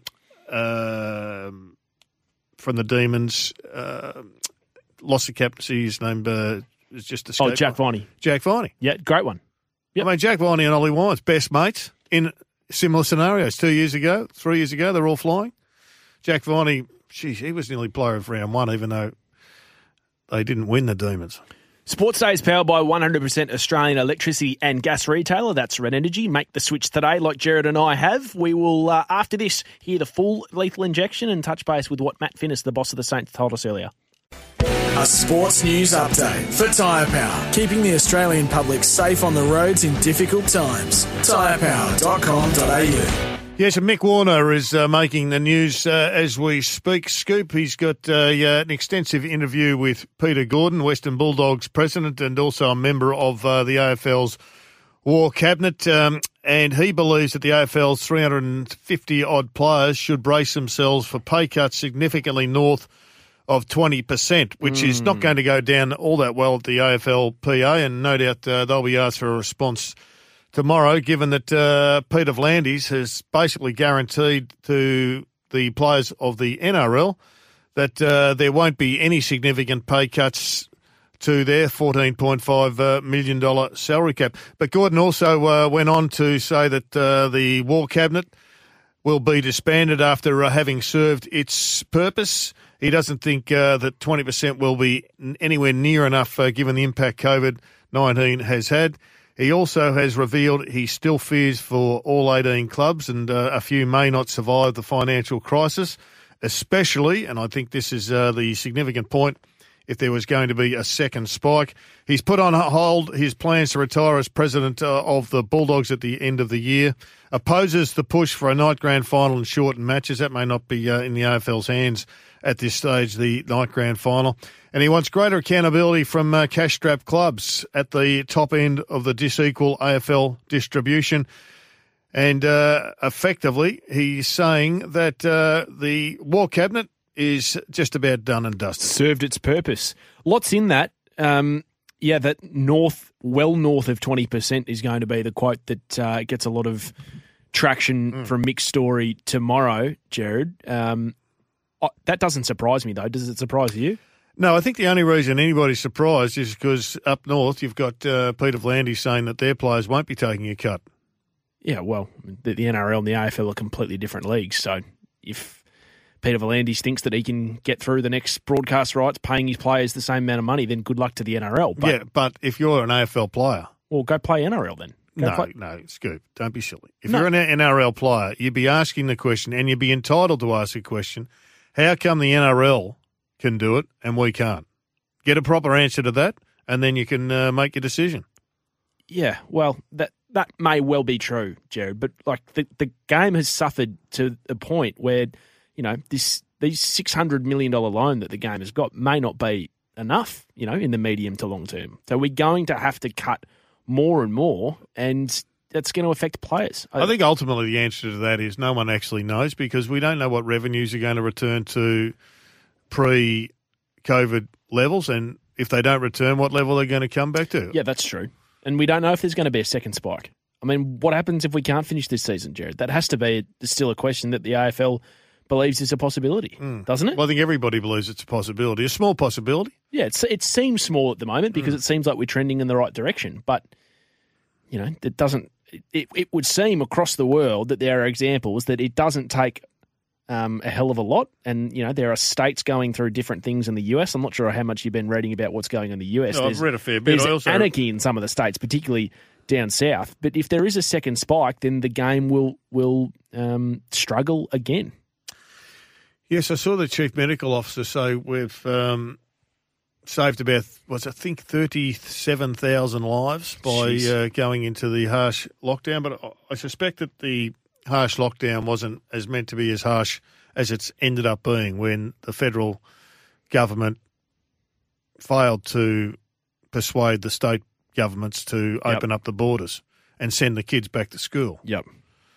Speaker 2: from the Demons, lost the captaincy. His name is just escaped.
Speaker 4: Oh, Jack Viney.
Speaker 2: Jack Viney.
Speaker 4: Yeah, great one. Yep.
Speaker 2: I mean, Jack Viney and Ollie Wines, best mates in similar scenarios. 2 years ago, 3 years ago, they're all flying. Jack Viney, he was nearly player of round one, even though they didn't win the Demons.
Speaker 4: Sports Day is powered by 100% Australian electricity and gas retailer. That's Red Energy. Make the switch today like Jared and I have. We will, after this, hear the full lethal injection and touch base with what Matt Finnis, the boss of the Saints, told us earlier.
Speaker 8: A sports news update for Tyre Power, keeping the Australian public safe on the roads in difficult times. Tyrepower.com.au.
Speaker 2: Yes, and Mick Warner is making the news as we speak. Scoop, he's got an extensive interview with Peter Gordon, Western Bulldogs president and also a member of the AFL's War Cabinet, and he believes that the AFL's 350-odd players should brace themselves for pay cuts significantly north of 20%, which is not going to go down all that well at the AFLPA, and no doubt they'll be asked for a response tomorrow, given that Peter V'landys has basically guaranteed to the players of the NRL that there won't be any significant pay cuts to their $14.5 million salary cap. But Gordon also went on to say that the War Cabinet will be disbanded after having served its purpose. He doesn't think that 20% will be anywhere near enough given the impact COVID-19 has had. He also has revealed he still fears for all 18 clubs, and a few may not survive the financial crisis, especially, and I think this is the significant point, if there was going to be a second spike. He's put on hold his plans to retire as president of the Bulldogs at the end of the year, opposes the push for a night grand final and shortened matches. That may not be in the AFL's hands at this stage, the night grand final. And he wants greater accountability from cash-strapped clubs at the top end of the disequal AFL distribution. And effectively, he's saying that the War Cabinet is just about done and dusted.
Speaker 4: Served its purpose. Lots in that. That well north of 20% is going to be the quote that gets a lot of traction from Mick's story tomorrow, Jared. That doesn't surprise me, though. Does it surprise you?
Speaker 2: No, I think the only reason anybody's surprised is because up north you've got Peter V'landys saying that their players won't be taking a cut.
Speaker 4: Yeah, well, the NRL and the AFL are completely different leagues, so if Peter V'landys thinks that he can get through the next broadcast rights paying his players the same amount of money, then good luck to the NRL.
Speaker 2: But if you're an AFL player...
Speaker 4: Well, go play NRL then.
Speaker 2: No, Scoop, don't be silly. If you're an NRL player, you'd be asking the question, and you'd be entitled to ask the question, how come the NRL can do it and we can't? Get a proper answer to that, and then you can make your decision.
Speaker 4: Yeah, well, that may well be true, Jared, but like the game has suffered to a point where, these $600 million loan that the game has got may not be enough, in the medium to long term. So we're going to have to cut more and more, and that's going to affect players.
Speaker 2: I think ultimately the answer to that is no one actually knows, because we don't know what revenues are going to return to pre-COVID levels, and if they don't return, what level they're going to come back to.
Speaker 4: Yeah, that's true. And we don't know if there's going to be a second spike. I mean, what happens if we can't finish this season, Jared? That has to be still a question that the AFL believes is a possibility, doesn't it?
Speaker 2: Well, I think everybody believes it's a possibility, a small possibility.
Speaker 4: Yeah, it seems small at the moment because it seems like we're trending in the right direction. But, it doesn't. It would seem across the world that there are examples that it doesn't take a hell of a lot. And, there are states going through different things in the US. I'm not sure how much you've been reading about what's going on in the US.
Speaker 2: No, I've read a fair bit.
Speaker 4: There's anarchy in some of the states, particularly down south. But if there is a second spike, then the game will struggle again.
Speaker 2: Yes, I saw the Chief Medical Officer say we've saved about, 37,000 lives by going into the harsh lockdown. But I suspect that the harsh lockdown wasn't as meant to be as harsh as it's ended up being when the federal government failed to persuade the state governments to open up the borders and send the kids back to school.
Speaker 4: Yep.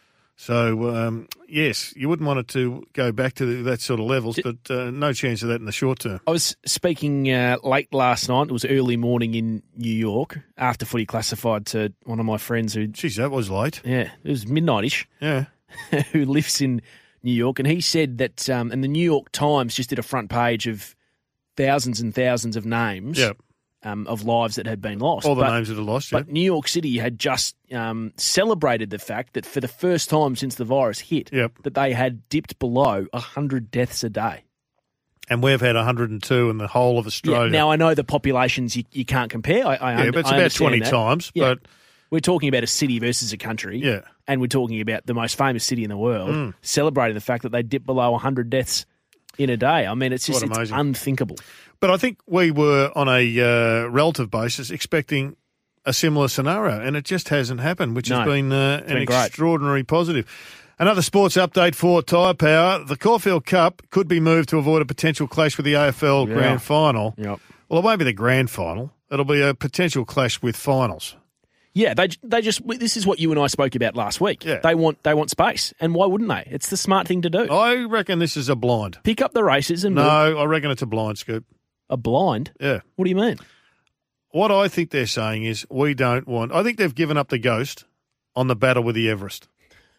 Speaker 2: So, yes, you wouldn't want it to go back to that sort of levels, but no chance of that in the short term.
Speaker 4: I was speaking late last night. It was early morning in New York after footy classified to one of my friends who...
Speaker 2: Jeez, that was late.
Speaker 4: Yeah, it was midnight-ish.
Speaker 2: Yeah.
Speaker 4: Who lives in New York. And he said that, and the New York Times just did a front page of thousands and thousands of names.
Speaker 2: Yep.
Speaker 4: Of lives that had been lost.
Speaker 2: All the names that are lost,
Speaker 4: But New York City had just celebrated the fact that for the first time since the virus hit, that they had dipped below 100 deaths a day.
Speaker 2: And we've had 102 in the whole of Australia.
Speaker 4: Yeah, now, I know the populations you can't compare.
Speaker 2: But it's about 20 times.
Speaker 4: Yeah.
Speaker 2: But
Speaker 4: we're talking about a city versus a country.
Speaker 2: Yeah.
Speaker 4: And we're talking about the most famous city in the world celebrating the fact that they dipped below 100 deaths in a day. I mean, it's unthinkable.
Speaker 2: But I think we were, on a relative basis, expecting a similar scenario, and it just hasn't happened, which has been an extraordinary positive. Another sports update for Tyre Power. The Caulfield Cup could be moved to avoid a potential clash with the AFL Grand Final.
Speaker 4: Yep.
Speaker 2: Well, it won't be the Grand Final. It'll be a potential clash with finals.
Speaker 4: Yeah, they just. This is what you and I spoke about last week.
Speaker 2: Yeah.
Speaker 4: They want space, and why wouldn't they? It's the smart thing to do.
Speaker 2: I reckon this is a blind.
Speaker 4: Pick up the races and
Speaker 2: I reckon it's a blind, Scoop.
Speaker 4: A blind?
Speaker 2: Yeah.
Speaker 4: What do you mean?
Speaker 2: What I think they're saying is we don't want... I think they've given up the ghost on the battle with the Everest.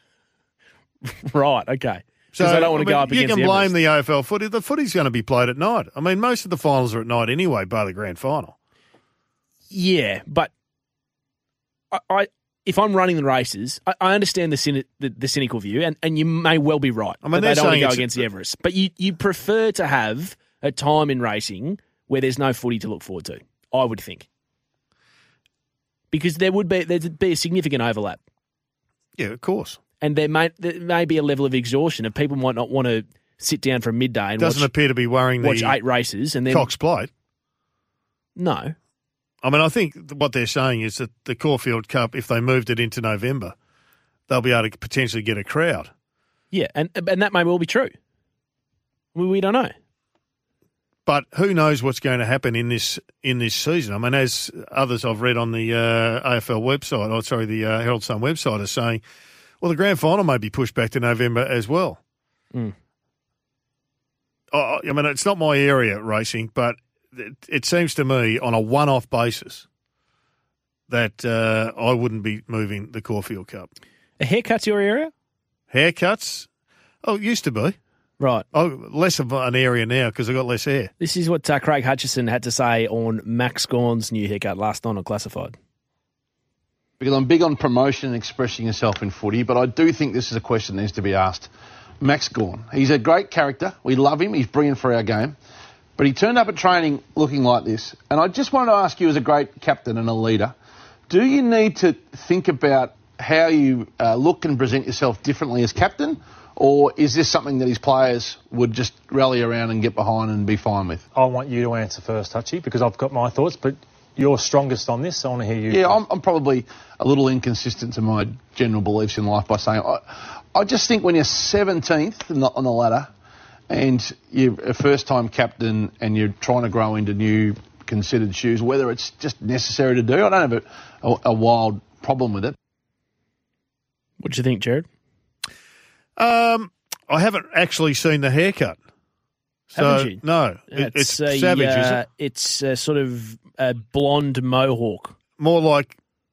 Speaker 4: Right, okay. Because they don't want to go up against the Everest.
Speaker 2: You can blame the AFL footy. The footy's going to be played at night. I mean, most of the finals are at night anyway, bar the grand final.
Speaker 4: Yeah, but if I'm running the races, I understand the cynical view, and you may well be right.
Speaker 2: I mean,
Speaker 4: they don't want to go against the Everest. But you prefer to have a time in racing where there's no footy to look forward to, I would think. Because there'd be a significant overlap.
Speaker 2: Yeah, of course.
Speaker 4: And there may be a level of exhaustion, and people might not want to sit down for a midday and
Speaker 2: doesn't appear to be worrying
Speaker 4: watch
Speaker 2: the
Speaker 4: 8 races and then
Speaker 2: Cox Plate.
Speaker 4: No.
Speaker 2: I mean, I think what they're saying is that the Caulfield Cup, if they moved it into November, they'll be able to potentially get a crowd.
Speaker 4: Yeah, and that may well be true. We don't know.
Speaker 2: But who knows what's going to happen in this season? I mean, as others I've read on the AFL website, the Herald Sun website, are saying, well, the grand final may be pushed back to November as well.
Speaker 4: Mm.
Speaker 2: I mean, it's not my area, racing, but it seems to me on a one-off basis that I wouldn't be moving the Caulfield Cup.
Speaker 4: A haircut's your area?
Speaker 2: Haircuts? Oh, it used to be.
Speaker 4: Right.
Speaker 2: Oh, less of an area now because I've got less hair.
Speaker 4: This is what Craig Hutchison had to say on Max Gawn's new haircut last night on Classified.
Speaker 12: Because I'm big on promotion and expressing yourself in footy, but I do think this is a question that needs to be asked. Max Gawn, he's a great character. We love him. He's brilliant for our game. But he turned up at training looking like this. And I just wanted to ask you, as a great captain and a leader, do you need to think about how you look and present yourself differently as captain? Or is this something that his players would just rally around and get behind and be fine with?
Speaker 13: I want you to answer first, Hutchie, because I've got my thoughts, but you're strongest on this, so I want to hear you.
Speaker 12: Yeah, I'm probably a little inconsistent to my general beliefs in life by saying I just think when you're 17th on the ladder and you're a first-time captain and you're trying to grow into new considered shoes, whether it's just necessary to do, I don't have a wild problem with it.
Speaker 4: What do you think, Jared?
Speaker 2: I haven't actually seen the haircut. So,
Speaker 4: haven't you?
Speaker 2: No. It's savage, is it?
Speaker 4: It's a sort of a blonde mohawk.
Speaker 2: More like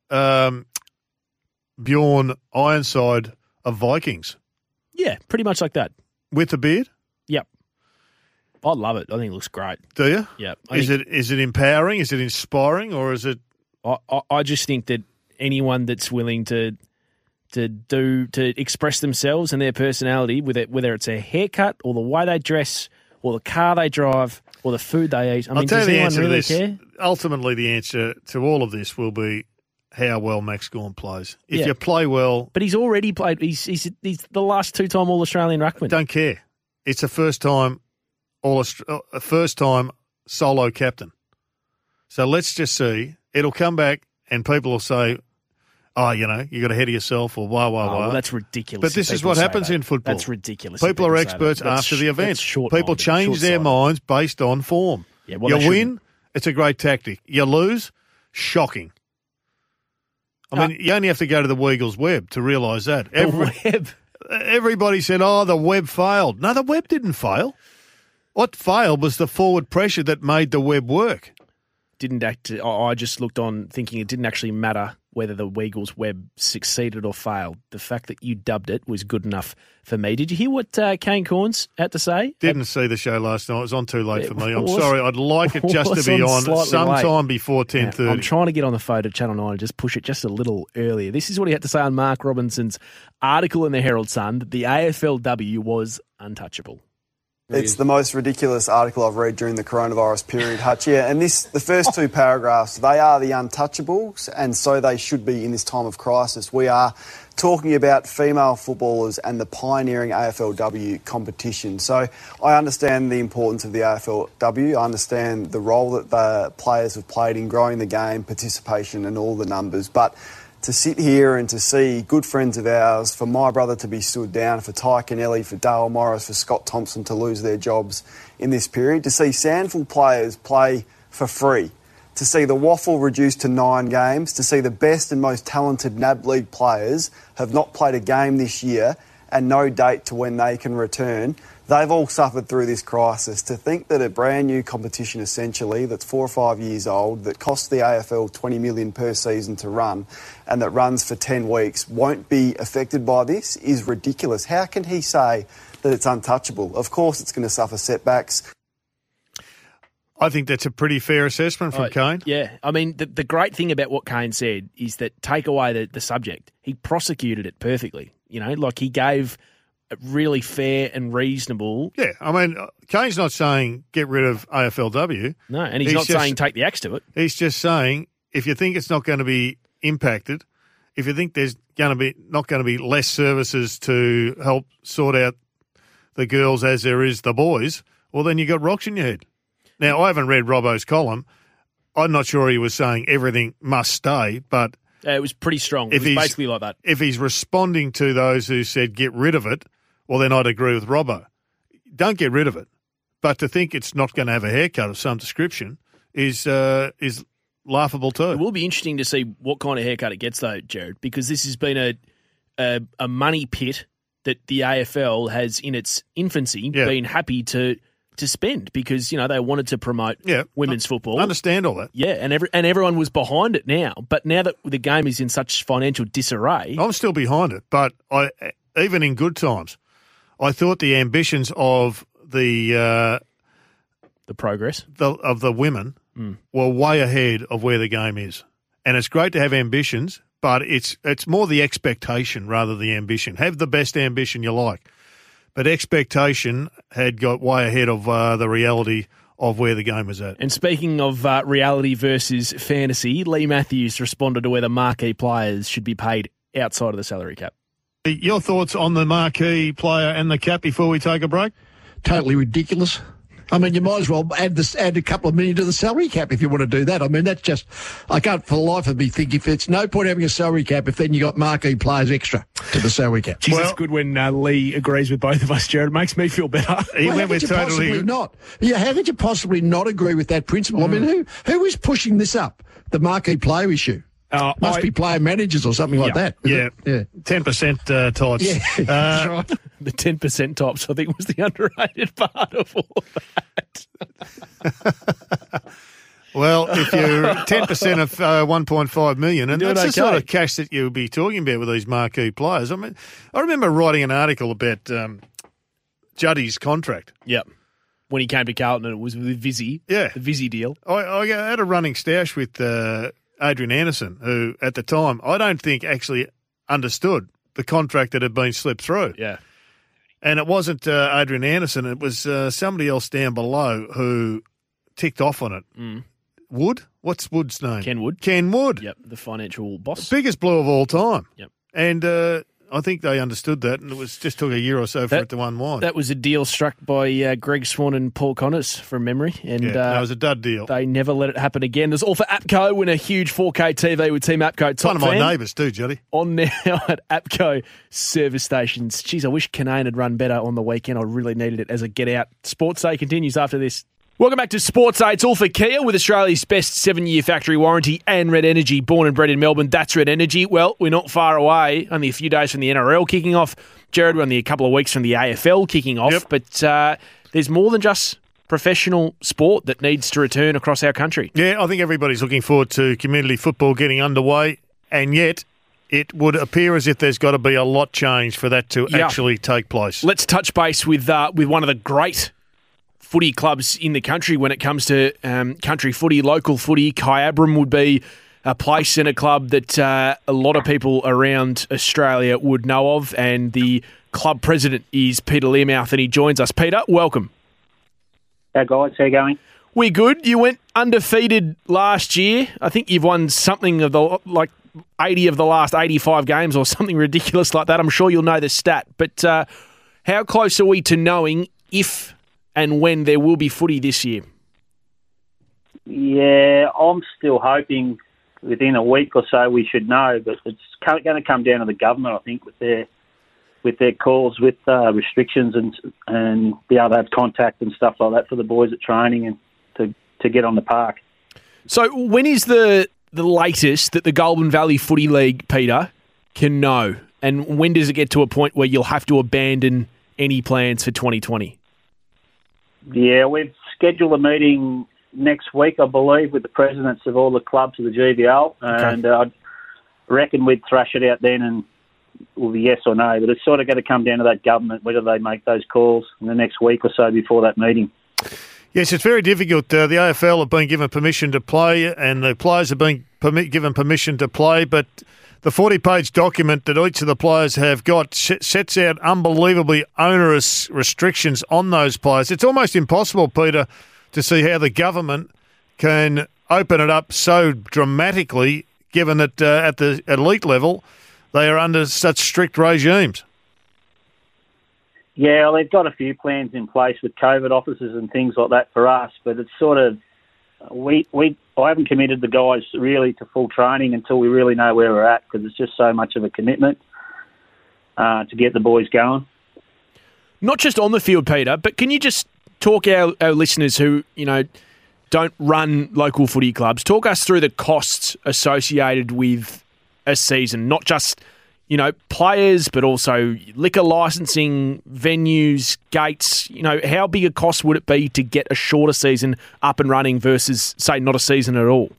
Speaker 2: Bjorn Ironside of Vikings.
Speaker 4: Yeah, pretty much like that.
Speaker 2: With a beard?
Speaker 4: Yep. I love it. I think it looks great.
Speaker 2: Do you?
Speaker 4: Yeah.
Speaker 2: Is it empowering? Is it inspiring? Or is it...
Speaker 4: I just think that anyone that's willing to express themselves and their personality, whether it's a haircut or the way they dress or the car they drive or the food they eat. I mean,
Speaker 2: I'll tell you
Speaker 4: does
Speaker 2: the
Speaker 4: anyone
Speaker 2: answer
Speaker 4: really
Speaker 2: to this.
Speaker 4: care?
Speaker 2: Ultimately, the answer to all of this will be how well Max Gawn plays. If
Speaker 4: Yeah.
Speaker 2: you play well...
Speaker 4: But he's already played. He's the last 2-time All-Australian ruckman.
Speaker 2: Don't care. It's a first-time solo captain. So let's just see. It'll come back and people will say, oh, you got ahead of yourself or blah, blah, blah.
Speaker 4: Well, that's ridiculous.
Speaker 2: But this is what happens in football.
Speaker 4: That's ridiculous.
Speaker 2: People are experts after the event. People change their minds based on form.
Speaker 4: Yeah, well,
Speaker 2: you win, it's a great tactic. You lose, shocking. I mean, you only have to go to the Weagles web to realise that. Everybody said, the web failed. No, the web didn't fail. What failed was the forward pressure that made the web work.
Speaker 4: I just looked on thinking it didn't actually matter whether the Weagles web succeeded or failed. The fact that you dubbed it was good enough for me. Did you hear what Kane Corns had to say?
Speaker 2: Didn't see the show last night. It was on too late for me. I'm sorry. I'd like it just to be on sometime before 10:30.
Speaker 4: Yeah, I'm trying to get on the phone to Channel 9 and just push it just a little earlier. This is what he had to say on Mark Robinson's article in the Herald Sun, that the AFLW was untouchable.
Speaker 14: It's the most ridiculous article I've read during the coronavirus period, Hutch. Yeah, and the first two paragraphs, they are the untouchables, and so they should be in this time of crisis. We are talking about female footballers and the pioneering AFLW competition. So I understand the importance of the AFLW. I understand the role that the players have played in growing the game, participation and all the numbers. But to sit here and to see good friends of ours, for my brother to be stood down, for Ty Kennelly, for Dale Morris, for Scott Thompson to lose their jobs in this period, to see Sandford players play for free, to see the Waffle reduced to 9 games, to see the best and most talented NAB League players have not played a game this year and no date to when they can return. They've all suffered through this crisis. To think that a brand new competition, essentially, that's 4 or 5 years old, that costs the AFL $20 million per season to run and that runs for 10 weeks, won't be affected by this is ridiculous. How can he say that it's untouchable? Of course it's going to suffer setbacks.
Speaker 2: I think that's a pretty fair assessment from Kane.
Speaker 4: Yeah. I mean, the great thing about what Kane said is that take away the subject. He prosecuted it perfectly. Like he gave really fair and reasonable.
Speaker 2: Yeah, I mean, Kane's not saying get rid of AFLW.
Speaker 4: No, and he's not saying take the axe to it.
Speaker 2: He's just saying if you think it's not going to be impacted, if you think there's not going to be less services to help sort out the girls as there is the boys, well, then you got rocks in your head. Now, I haven't read Robbo's column. I'm not sure he was saying everything must stay, but...
Speaker 4: it was pretty strong. It was basically like that.
Speaker 2: If he's responding to those who said get rid of it, well, then I'd agree with Robbo. Don't get rid of it. But to think it's not going to have a haircut of some description is laughable too.
Speaker 4: It will be interesting to see what kind of haircut it gets, though, Jared, because this has been a money pit that the AFL has, in its infancy, been happy to spend because, you know, they wanted to promote women's football.
Speaker 2: I understand all that.
Speaker 4: Yeah, and everyone was behind it now. But now that the game is in such financial disarray...
Speaker 2: I'm still behind it, but even in good times, I thought the ambitions of the
Speaker 4: progress
Speaker 2: of the women were way ahead of where the game is. And it's great to have ambitions, but it's more the expectation rather than the ambition. Have the best ambition you like. But expectation had got way ahead of the reality of where the game was at.
Speaker 4: And speaking of reality versus fantasy, Lee Matthews responded to whether marquee players should be paid outside of the salary cap.
Speaker 2: Your thoughts on the marquee player and the cap before we take a break?
Speaker 6: Totally ridiculous. I mean, you might as well add a couple of million to the salary cap if you want to do that. I mean, that's just, I can't for the life of me think if it's no point having a salary cap if then you got marquee players extra to the salary cap.
Speaker 15: Geez, it's good when Lee agrees with both of us, Jared. It makes me feel better.
Speaker 2: He went with totally
Speaker 6: not. Yeah, how could you possibly not agree with that principle? I mean, who is pushing this up? The marquee player issue. Must be player managers or something like that.
Speaker 2: Yeah. 10% types.
Speaker 6: Yeah, that's right.
Speaker 4: The 10% tops, I think, was the underrated part of all that.
Speaker 2: Well, if you're 10% of 1.5 million, and that's the sort of cash that you'll be talking about with these marquee players. I mean, I remember writing an article about Juddy's contract.
Speaker 4: Yep. When he came to Carlton and it was with Vizzy.
Speaker 2: Yeah.
Speaker 4: The Vizzy deal.
Speaker 2: I had a running stash with Adrian Anderson, who at the time I don't think actually understood the contract that had been slipped through.
Speaker 4: Yeah.
Speaker 2: And it wasn't Adrian Anderson, it was somebody else down below who ticked off on it. Wood? What's Wood's name?
Speaker 4: Ken Wood.
Speaker 2: Ken Wood.
Speaker 4: Yep, the financial boss.
Speaker 2: The biggest blow of all time.
Speaker 4: Yep.
Speaker 2: And I think they understood that, and it was just took a year or so for it to unwind.
Speaker 4: That was a deal struck by Greg Swan and Paul Connors from memory. And
Speaker 2: that was a dud deal.
Speaker 4: They never let it happen again. There's all for APCO, win a huge 4K TV with Team APCO. Top
Speaker 2: one of my neighbours too, Juddy.
Speaker 4: On now at APCO service stations. Jeez, I wish Canaan had run better on the weekend. I really needed it as a get-out. Sports Day continues after this. Welcome back to Sports Day. It's all for Kia with Australia's best 7-year factory warranty and Red Energy. Born and bred in Melbourne, that's Red Energy. Well, we're not far away. Only a few days from the NRL kicking off. Jared, we're only a couple of weeks from the AFL kicking off. Yep. But there's more than just professional sport that needs to return across our country.
Speaker 2: Yeah, I think everybody's looking forward to community football getting underway, and yet it would appear as if there's got to be a lot changed for that to actually take place.
Speaker 4: Let's touch base with one of the great footy clubs in the country when it comes to country footy, local footy. Kyabram would be a place and a club that a lot of people around Australia would know of, and the club president is Peter Learmouth, and he joins us. Peter, welcome.
Speaker 16: How guys, how you going?
Speaker 4: We're good. You went undefeated last year. I think you've won something of the 80 of the last 85 games or something ridiculous like that. I'm sure you'll know the stat. But how close are we to knowing if and when there will be footy this year?
Speaker 16: Yeah, I'm still hoping within a week or so we should know, but it's going to come down to the government, I think, with their calls, with restrictions and be able to have contact and stuff like that for the boys at training and to get on the park.
Speaker 4: So when is the latest that the Goulburn Valley Footy League, Peter, can know? And when does it get to a point where you'll have to abandon any plans for 2020?
Speaker 16: Yeah, we've scheduled a meeting next week, I believe, with the presidents of all the clubs of the GVL, and I reckon we'd thrash it out then and it will be yes or no. But it's sort of going to come down to that government, whether they make those calls in the next week or so before that meeting.
Speaker 2: Yes, it's very difficult. The AFL have been given permission to play and the players have been given permission to play, but the 40-page document that each of the players have got sets out unbelievably onerous restrictions on those players. It's almost impossible, Peter, to see how the government can open it up so dramatically, given that at the elite level they are under such strict regimes.
Speaker 16: Yeah, well, they've got a few plans in place with COVID officers and things like that for us, but it's sort of I haven't committed the guys really to full training until we really know where we're at, because it's just so much of a commitment to get the boys going.
Speaker 4: Not just on the field, Peter, but can you just talk our listeners who, don't run local footy clubs, talk us through the costs associated with a season, not just, players, but also liquor licensing, venues, gates. How big a cost would it be to get a shorter season up and running versus, say, not a season at all?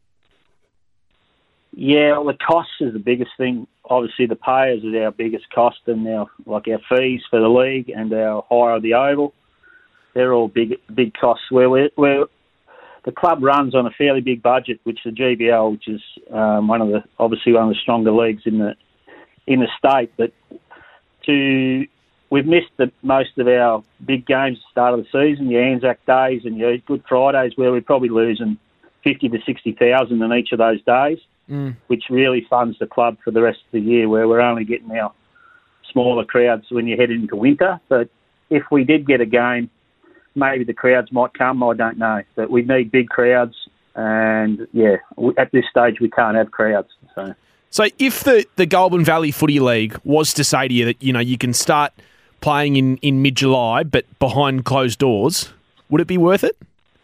Speaker 16: Yeah, well, the cost is the biggest thing. Obviously, the payers is our biggest cost, and our fees for the league and our hire of the oval. They're all big costs. Where the club runs on a fairly big budget, which the GBL, which is one of the stronger leagues in the state. But we've missed most of our big games at the start of the season, your Anzac days and your Good Fridays, where we're probably losing 50 to 60,000 in each of those days, which really funds the club for the rest of the year, where we're only getting our smaller crowds when you head into winter. But if we did get a game, maybe the crowds might come, I don't know. But we need big crowds, and, at this stage we can't have crowds.
Speaker 4: So if the Goulburn Valley Footy League was to say to you that, you can start playing in mid-July but behind closed doors, would it be worth it?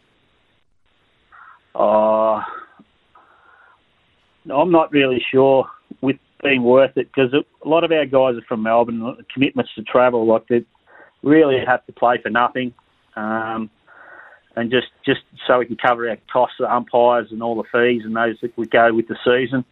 Speaker 16: I'm not really sure with being worth it, because a lot of our guys are from Melbourne. The commitments to travel, they really have to play for nothing, and just so we can cover our costs, the umpires and all the fees and those that would go with the season.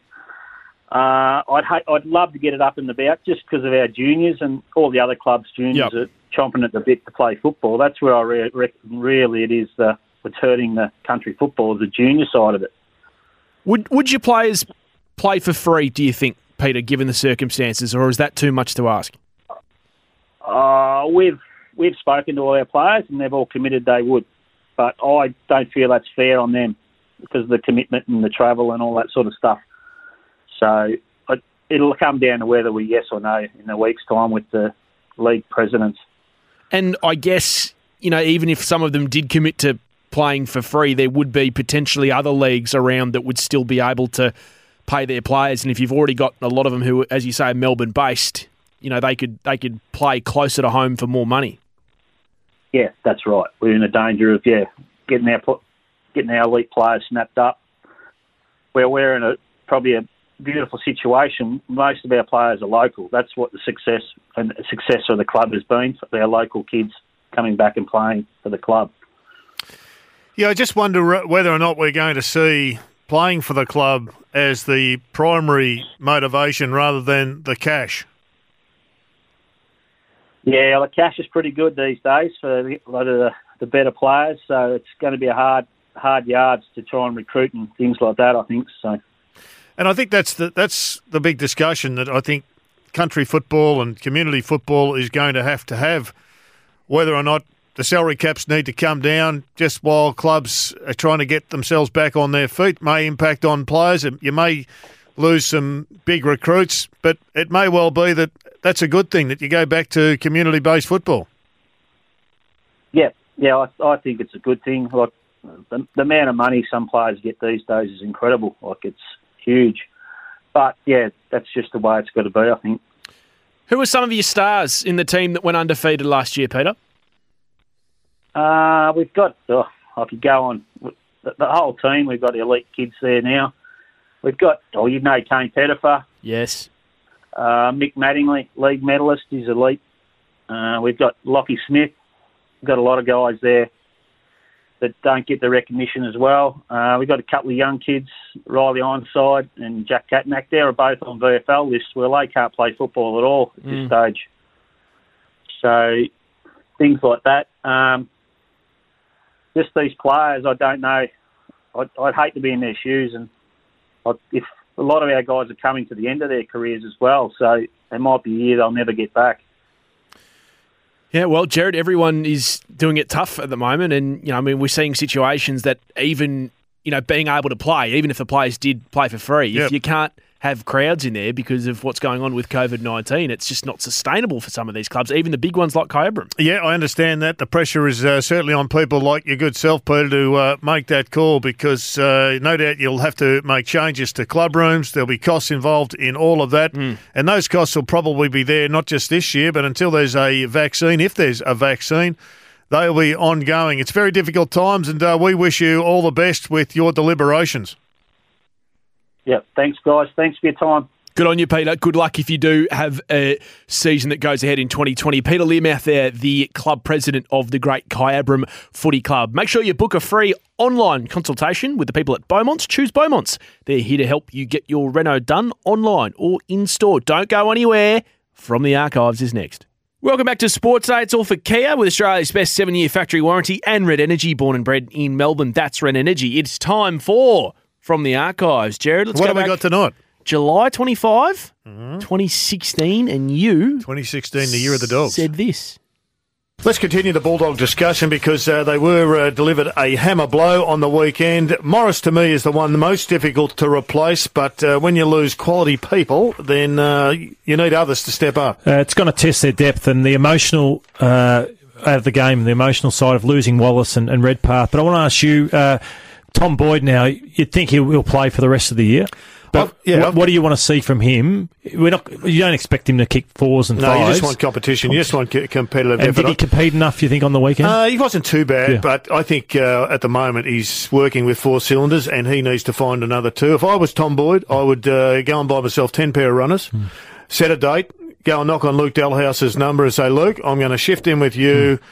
Speaker 16: I'd love to get it up and about, just because of our juniors and all the other clubs' juniors are chomping at the bit to play football. That's where I reckon really it is what's hurting the country football, is the junior side of it.
Speaker 4: Would your players play for free, do you think, Peter, given the circumstances, or is that too much to ask?
Speaker 16: We've spoken to all our players and they've all committed they would, but I don't feel that's fair on them because of the commitment and the travel and all that sort of stuff. So it'll come down to whether we yes or no in a week's time with the league presidents.
Speaker 4: And I guess, even if some of them did commit to playing for free, there would be potentially other leagues around that would still be able to pay their players. And if you've already got a lot of them who, as you say, are Melbourne-based, they could play closer to home for more money.
Speaker 16: Yeah, that's right. We're in a danger of getting our elite players snapped up. We're in probably a beautiful situation. Most of our players are local. That's what the success of the club has been, for our local kids coming back and playing for the club.
Speaker 2: Yeah, I just wonder whether or not we're going to see playing for the club as the primary motivation rather than the cash.
Speaker 16: Yeah, the cash is pretty good these days for a lot of the better players, so it's going to be a hard yards to try and recruit and things like that, I think. So.
Speaker 2: And I think that's the big discussion that I think country football and community football is going to have, whether or not the salary caps need to come down just while clubs are trying to get themselves back on their feet may impact on players. You may lose some big recruits, but it may well be that that's a good thing, that you go back to community-based football.
Speaker 16: Yeah, I think it's a good thing. Like the amount of money some players get these days is incredible. Like, it's huge. But, that's just the way it's got to be, I think.
Speaker 4: Who are some of your stars in the team that went undefeated last year, Peter?
Speaker 16: We've got, I could go on, the whole team. We've got elite kids there now. We've got, Kane Pettifer.
Speaker 4: Yes.
Speaker 16: Mick Mattingly, league medalist, he's elite. We've got Lockie Smith. We've got a lot of guys there that don't get the recognition as well. We've got a couple of young kids, Riley Ironside and Jack Catnack. They're both on VFL lists where they can't play football at all at this stage. So things like that. Just these players, I don't know. I'd hate to be in their shoes, and if a lot of our guys are coming to the end of their careers as well, so there might be a year they'll never get back.
Speaker 4: Yeah, well, Jared, everyone is doing it tough at the moment, and we're seeing situations that even being able to play, even if the players did play for free, if you can't have crowds in there because of what's going on with COVID-19. It's just not sustainable for some of these clubs, even the big ones like Kyabram.
Speaker 2: Yeah, I understand that. The pressure is certainly on people like your good self, Peter, to make that call because no doubt you'll have to make changes to club rooms. There'll be costs involved in all of that. And those costs will probably be there not just this year, but until there's a vaccine, if there's a vaccine, they'll be ongoing. It's very difficult times, and we wish you all the best with your deliberations.
Speaker 16: Yeah, thanks, guys. Thanks for your time.
Speaker 4: Good on you, Peter. Good luck if you do have a season that goes ahead in 2020. Peter Learmouth there, the club president of the Great Kyabram Footy Club. Make sure you book a free online consultation with the people at Beaumont's. Choose Beaumont's. They're here to help you get your reno done online or in-store. Don't go anywhere. From the Archives is next. Welcome back to Sports Day. It's all for Kia with Australia's best 7-year factory warranty and Red Energy, born and bred in Melbourne. That's Red Energy. It's time for From the Archives. Jared, let's
Speaker 2: what
Speaker 4: go
Speaker 2: have we got tonight?
Speaker 4: July 25, 2016, and you...
Speaker 2: 2016, the year of the dogs.
Speaker 4: ...said this.
Speaker 2: Let's continue the Bulldog discussion because they were delivered a hammer blow on the weekend. Morris, to me, is the one most difficult to replace, but when you lose quality people, then you need others to step up.
Speaker 13: It's going to test their depth and the emotional out of the game, the emotional side of losing Wallace and Redpath. But I want to ask you, Tom Boyd now, you'd think he'll play for the rest of the year. But what do you want to see from him? You don't expect him to kick fours and fives.
Speaker 2: No, you just want competition. You just want competitive
Speaker 13: and
Speaker 2: effort.
Speaker 13: Did he compete enough, you think, on the weekend?
Speaker 2: He wasn't too bad, but I think at the moment he's working with 4 cylinders and he needs to find another 2. If I was Tom Boyd, I would go and buy myself 10 pair of runners, set a date, go and knock on Luke Dalhouse's number and say, Luke, I'm going to shift in with you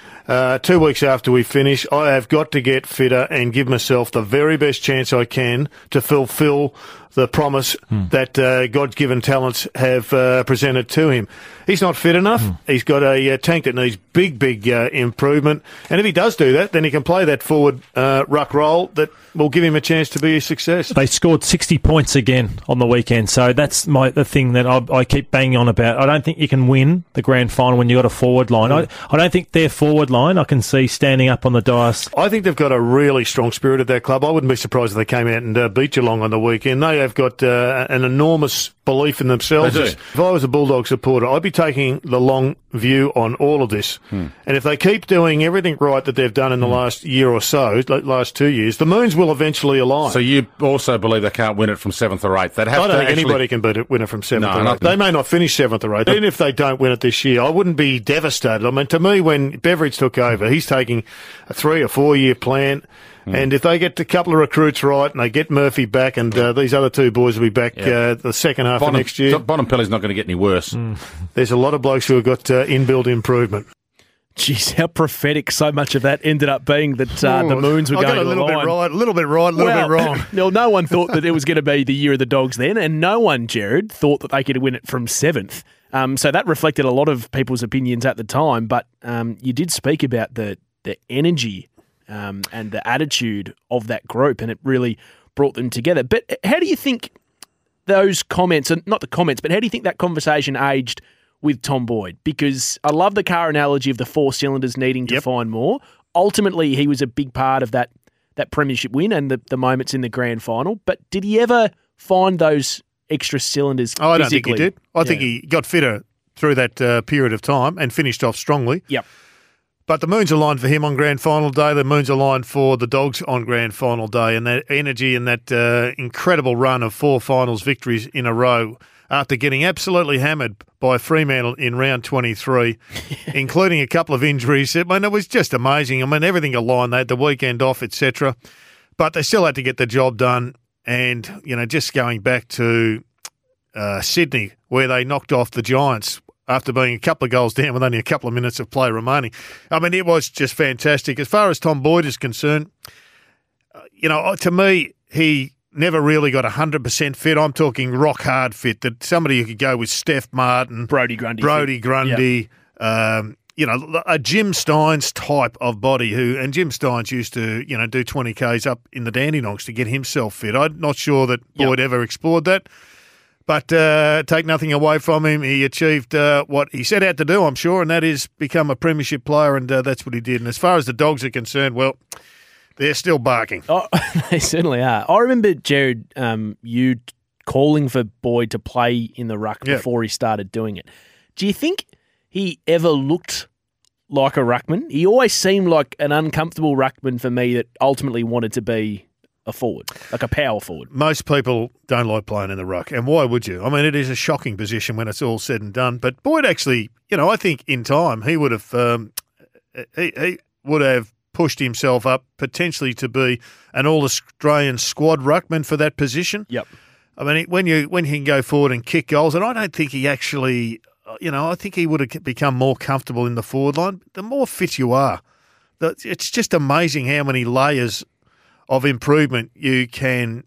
Speaker 2: 2 weeks after we finish. I have got to get fitter and give myself the very best chance I can to fulfil the promise that God-given talents have presented to him. He's not fit enough. He's got a tank that needs big improvement. And if he does do that, then he can play that forward ruck role that will give him a chance to be a success.
Speaker 13: They scored 60 points again on the weekend, so that's the thing that I keep banging on about. I don't think you can win the grand final when you've got a forward line. I don't think their forward line I can see standing up on the dais.
Speaker 2: I think they've got a really strong spirit at that club. I wouldn't be surprised if they came out and beat Geelong on the weekend. They have got an enormous belief in themselves. If I was a Bulldog supporter, I'd be taking the long view on all of this. And if they keep doing everything right that they've done in the last year or so, last 2 years, the moons will eventually align.
Speaker 17: So you also believe they can't win it from 7th or 8th?
Speaker 2: I don't think anybody can win it from 7th or 8th. They may not finish 7th or 8th. Even if they don't win it this year, I wouldn't be devastated. I mean, to me, when Beveridge took over, he's taking a 3 or 4 year plan. And if they get a couple of recruits right and they get Murphy back and these other 2 boys will be back the second half of next year.
Speaker 17: Bontempelli's not going to get any worse.
Speaker 2: There's a lot of blokes who have got inbuilt improvement.
Speaker 4: Jeez, how prophetic so much of that ended up being that the Moons were going to align.
Speaker 2: A little bit right, a little bit wrong.
Speaker 4: Well, no one thought that it was going to be the year of the Dogs then, and no one, Jared, thought that they could win it from 7th. So that reflected a lot of people's opinions at the time, but you did speak about the energy and the attitude of that group, and it really brought them together. But how do you think those comments, and not the comments, but how do you think that conversation aged with Tom Boyd? Because I love the car analogy of the 4 cylinders needing to find more. Ultimately, he was a big part of that premiership win and the moments in the grand final. But did he ever find those extra cylinders physically?
Speaker 2: I don't think he did. I think he got fitter through that period of time and finished off strongly.
Speaker 4: Yep.
Speaker 2: But the moons aligned for him on grand final day. The moons aligned for the Dogs on grand final day. And that energy and that incredible run of 4 finals victories in a row after getting absolutely hammered by Fremantle in round 23, including a couple of injuries. I mean, it was just amazing. I mean, everything aligned. They had the weekend off, etc. But they still had to get the job done. And, just going back to Sydney, where they knocked off the Giants after being a couple of goals down with only a couple of minutes of play remaining. I mean, it was just fantastic. As far as Tom Boyd is concerned, to me, he never really got 100% fit. I'm talking rock hard fit, that somebody who could go with Steph Martin,
Speaker 4: Brodie Grundy,
Speaker 2: a Jim Steins type of body and Jim Steins used to, do 20 Ks up in the Dandenongs to get himself fit. I'm not sure that Boyd ever explored that. But take nothing away from him. He achieved what he set out to do, I'm sure, and that is become a premiership player, and that's what he did. And as far as the Dogs are concerned, well, they're still barking.
Speaker 4: Oh, they certainly are. I remember, Jared, you calling for Boyd to play in the ruck before he started doing it. Do you think he ever looked like a ruckman? He always seemed like an uncomfortable ruckman for me that ultimately wanted to be a forward, like a power forward.
Speaker 2: Most people don't like playing in the ruck, and why would you? I mean, it is a shocking position when it's all said and done. But Boyd actually, I think in time he would have he would have pushed himself up potentially to be an All-Australian squad ruckman for that position.
Speaker 4: Yep.
Speaker 2: I mean, when he can go forward and kick goals, and I don't think he actually, I think he would have become more comfortable in the forward line. The more fit you are, it's just amazing how many layers of improvement you can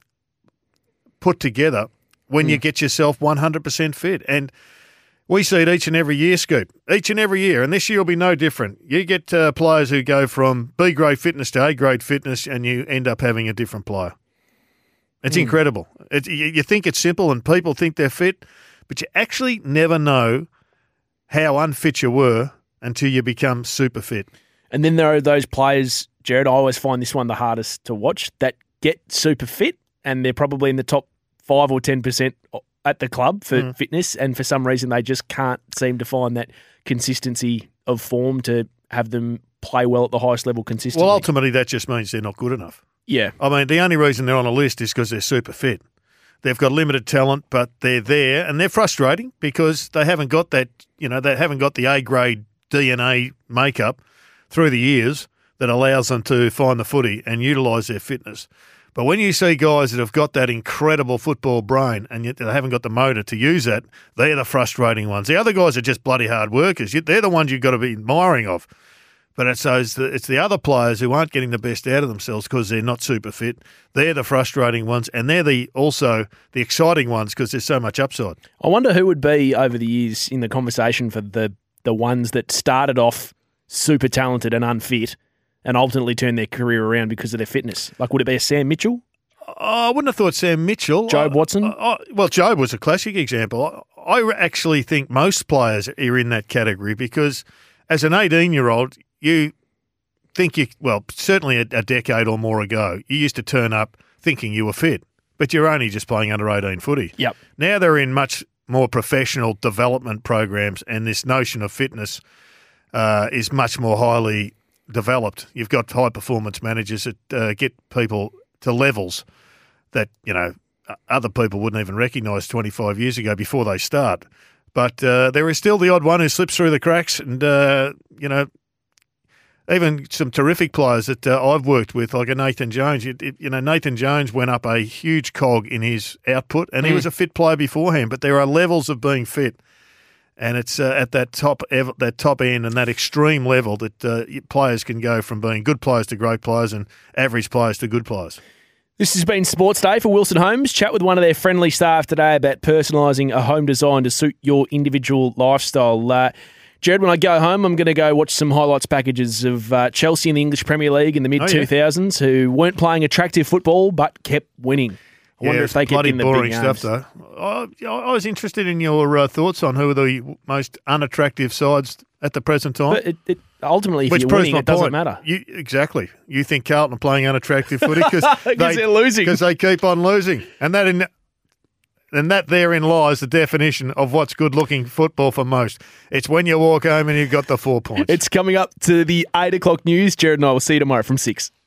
Speaker 2: put together when you get yourself 100% fit. And we see it each and every year, Scoop, each and every year. And this year will be no different. You get players who go from B-grade fitness to A-grade fitness and you end up having a different player. It's incredible. You think it's simple and people think they're fit, but you actually never know how unfit you were until you become super fit.
Speaker 4: And then there are those players, Jared, I always find this one the hardest to watch, that get super fit and they're probably in the top 5 or 10% at the club for fitness, and for some reason they just can't seem to find that consistency of form to have them play well at the highest level consistently.
Speaker 2: Well, ultimately that just means they're not good enough.
Speaker 4: Yeah.
Speaker 2: I mean, the only reason they're on a list is because they're super fit. They've got limited talent, but they're there, and they're frustrating because they haven't got that, they haven't got the A-grade DNA makeup through the years that allows them to find the footy and utilise their fitness. But when you see guys that have got that incredible football brain and yet they haven't got the motor to use that, they're the frustrating ones. The other guys are just bloody hard workers. They're the ones you've got to be admiring of. But it's the other players who aren't getting the best out of themselves because they're not super fit. They're the frustrating ones, and they're also the exciting ones because there's so much upside.
Speaker 4: I wonder who would be over the years in the conversation for the ones that started off super talented and unfit and ultimately turned their career around because of their fitness. Like, would it be a Sam Mitchell?
Speaker 2: I wouldn't have thought Sam Mitchell.
Speaker 4: Job Watson?
Speaker 2: Well, Job was a classic example. I actually think most players are in that category because as an 18-year-old, you think certainly a decade or more ago, you used to turn up thinking you were fit, but you're only just playing under 18 footy.
Speaker 4: Yep.
Speaker 2: Now they're in much more professional development programs, and this notion of fitness is much more highly developed. You've got high-performance managers that get people to levels that, other people wouldn't even recognise 25 years ago before they start. But there is still the odd one who slips through the cracks and, even some terrific players that I've worked with, like a Nathan Jones. Nathan Jones went up a huge cog in his output, and he was a fit player beforehand. But there are levels of being fit, and it's at that top end and that extreme level that players can go from being good players to great players and average players to good players.
Speaker 4: This has been Sports Day for Wilson Homes. Chat with one of their friendly staff today about personalising a home design to suit your individual lifestyle. Jared, when I go home, I'm going to go watch some highlights packages of Chelsea in the English Premier League in the mid-2000s who weren't playing attractive football but kept winning. I wonder if they kept in the big games.
Speaker 2: Stuff, though. I was interested in your thoughts on who are the most unattractive sides at the present time.
Speaker 4: But ultimately, if you're winning, it doesn't matter.
Speaker 2: Exactly. You think Carlton are playing unattractive footy because
Speaker 4: they're losing.
Speaker 2: Because they keep on losing. And that therein lies the definition of what's good-looking football for most. It's when you walk home and you've got the 4 points.
Speaker 4: It's coming up to the 8 o'clock news. Jared and I will see you tomorrow from 6.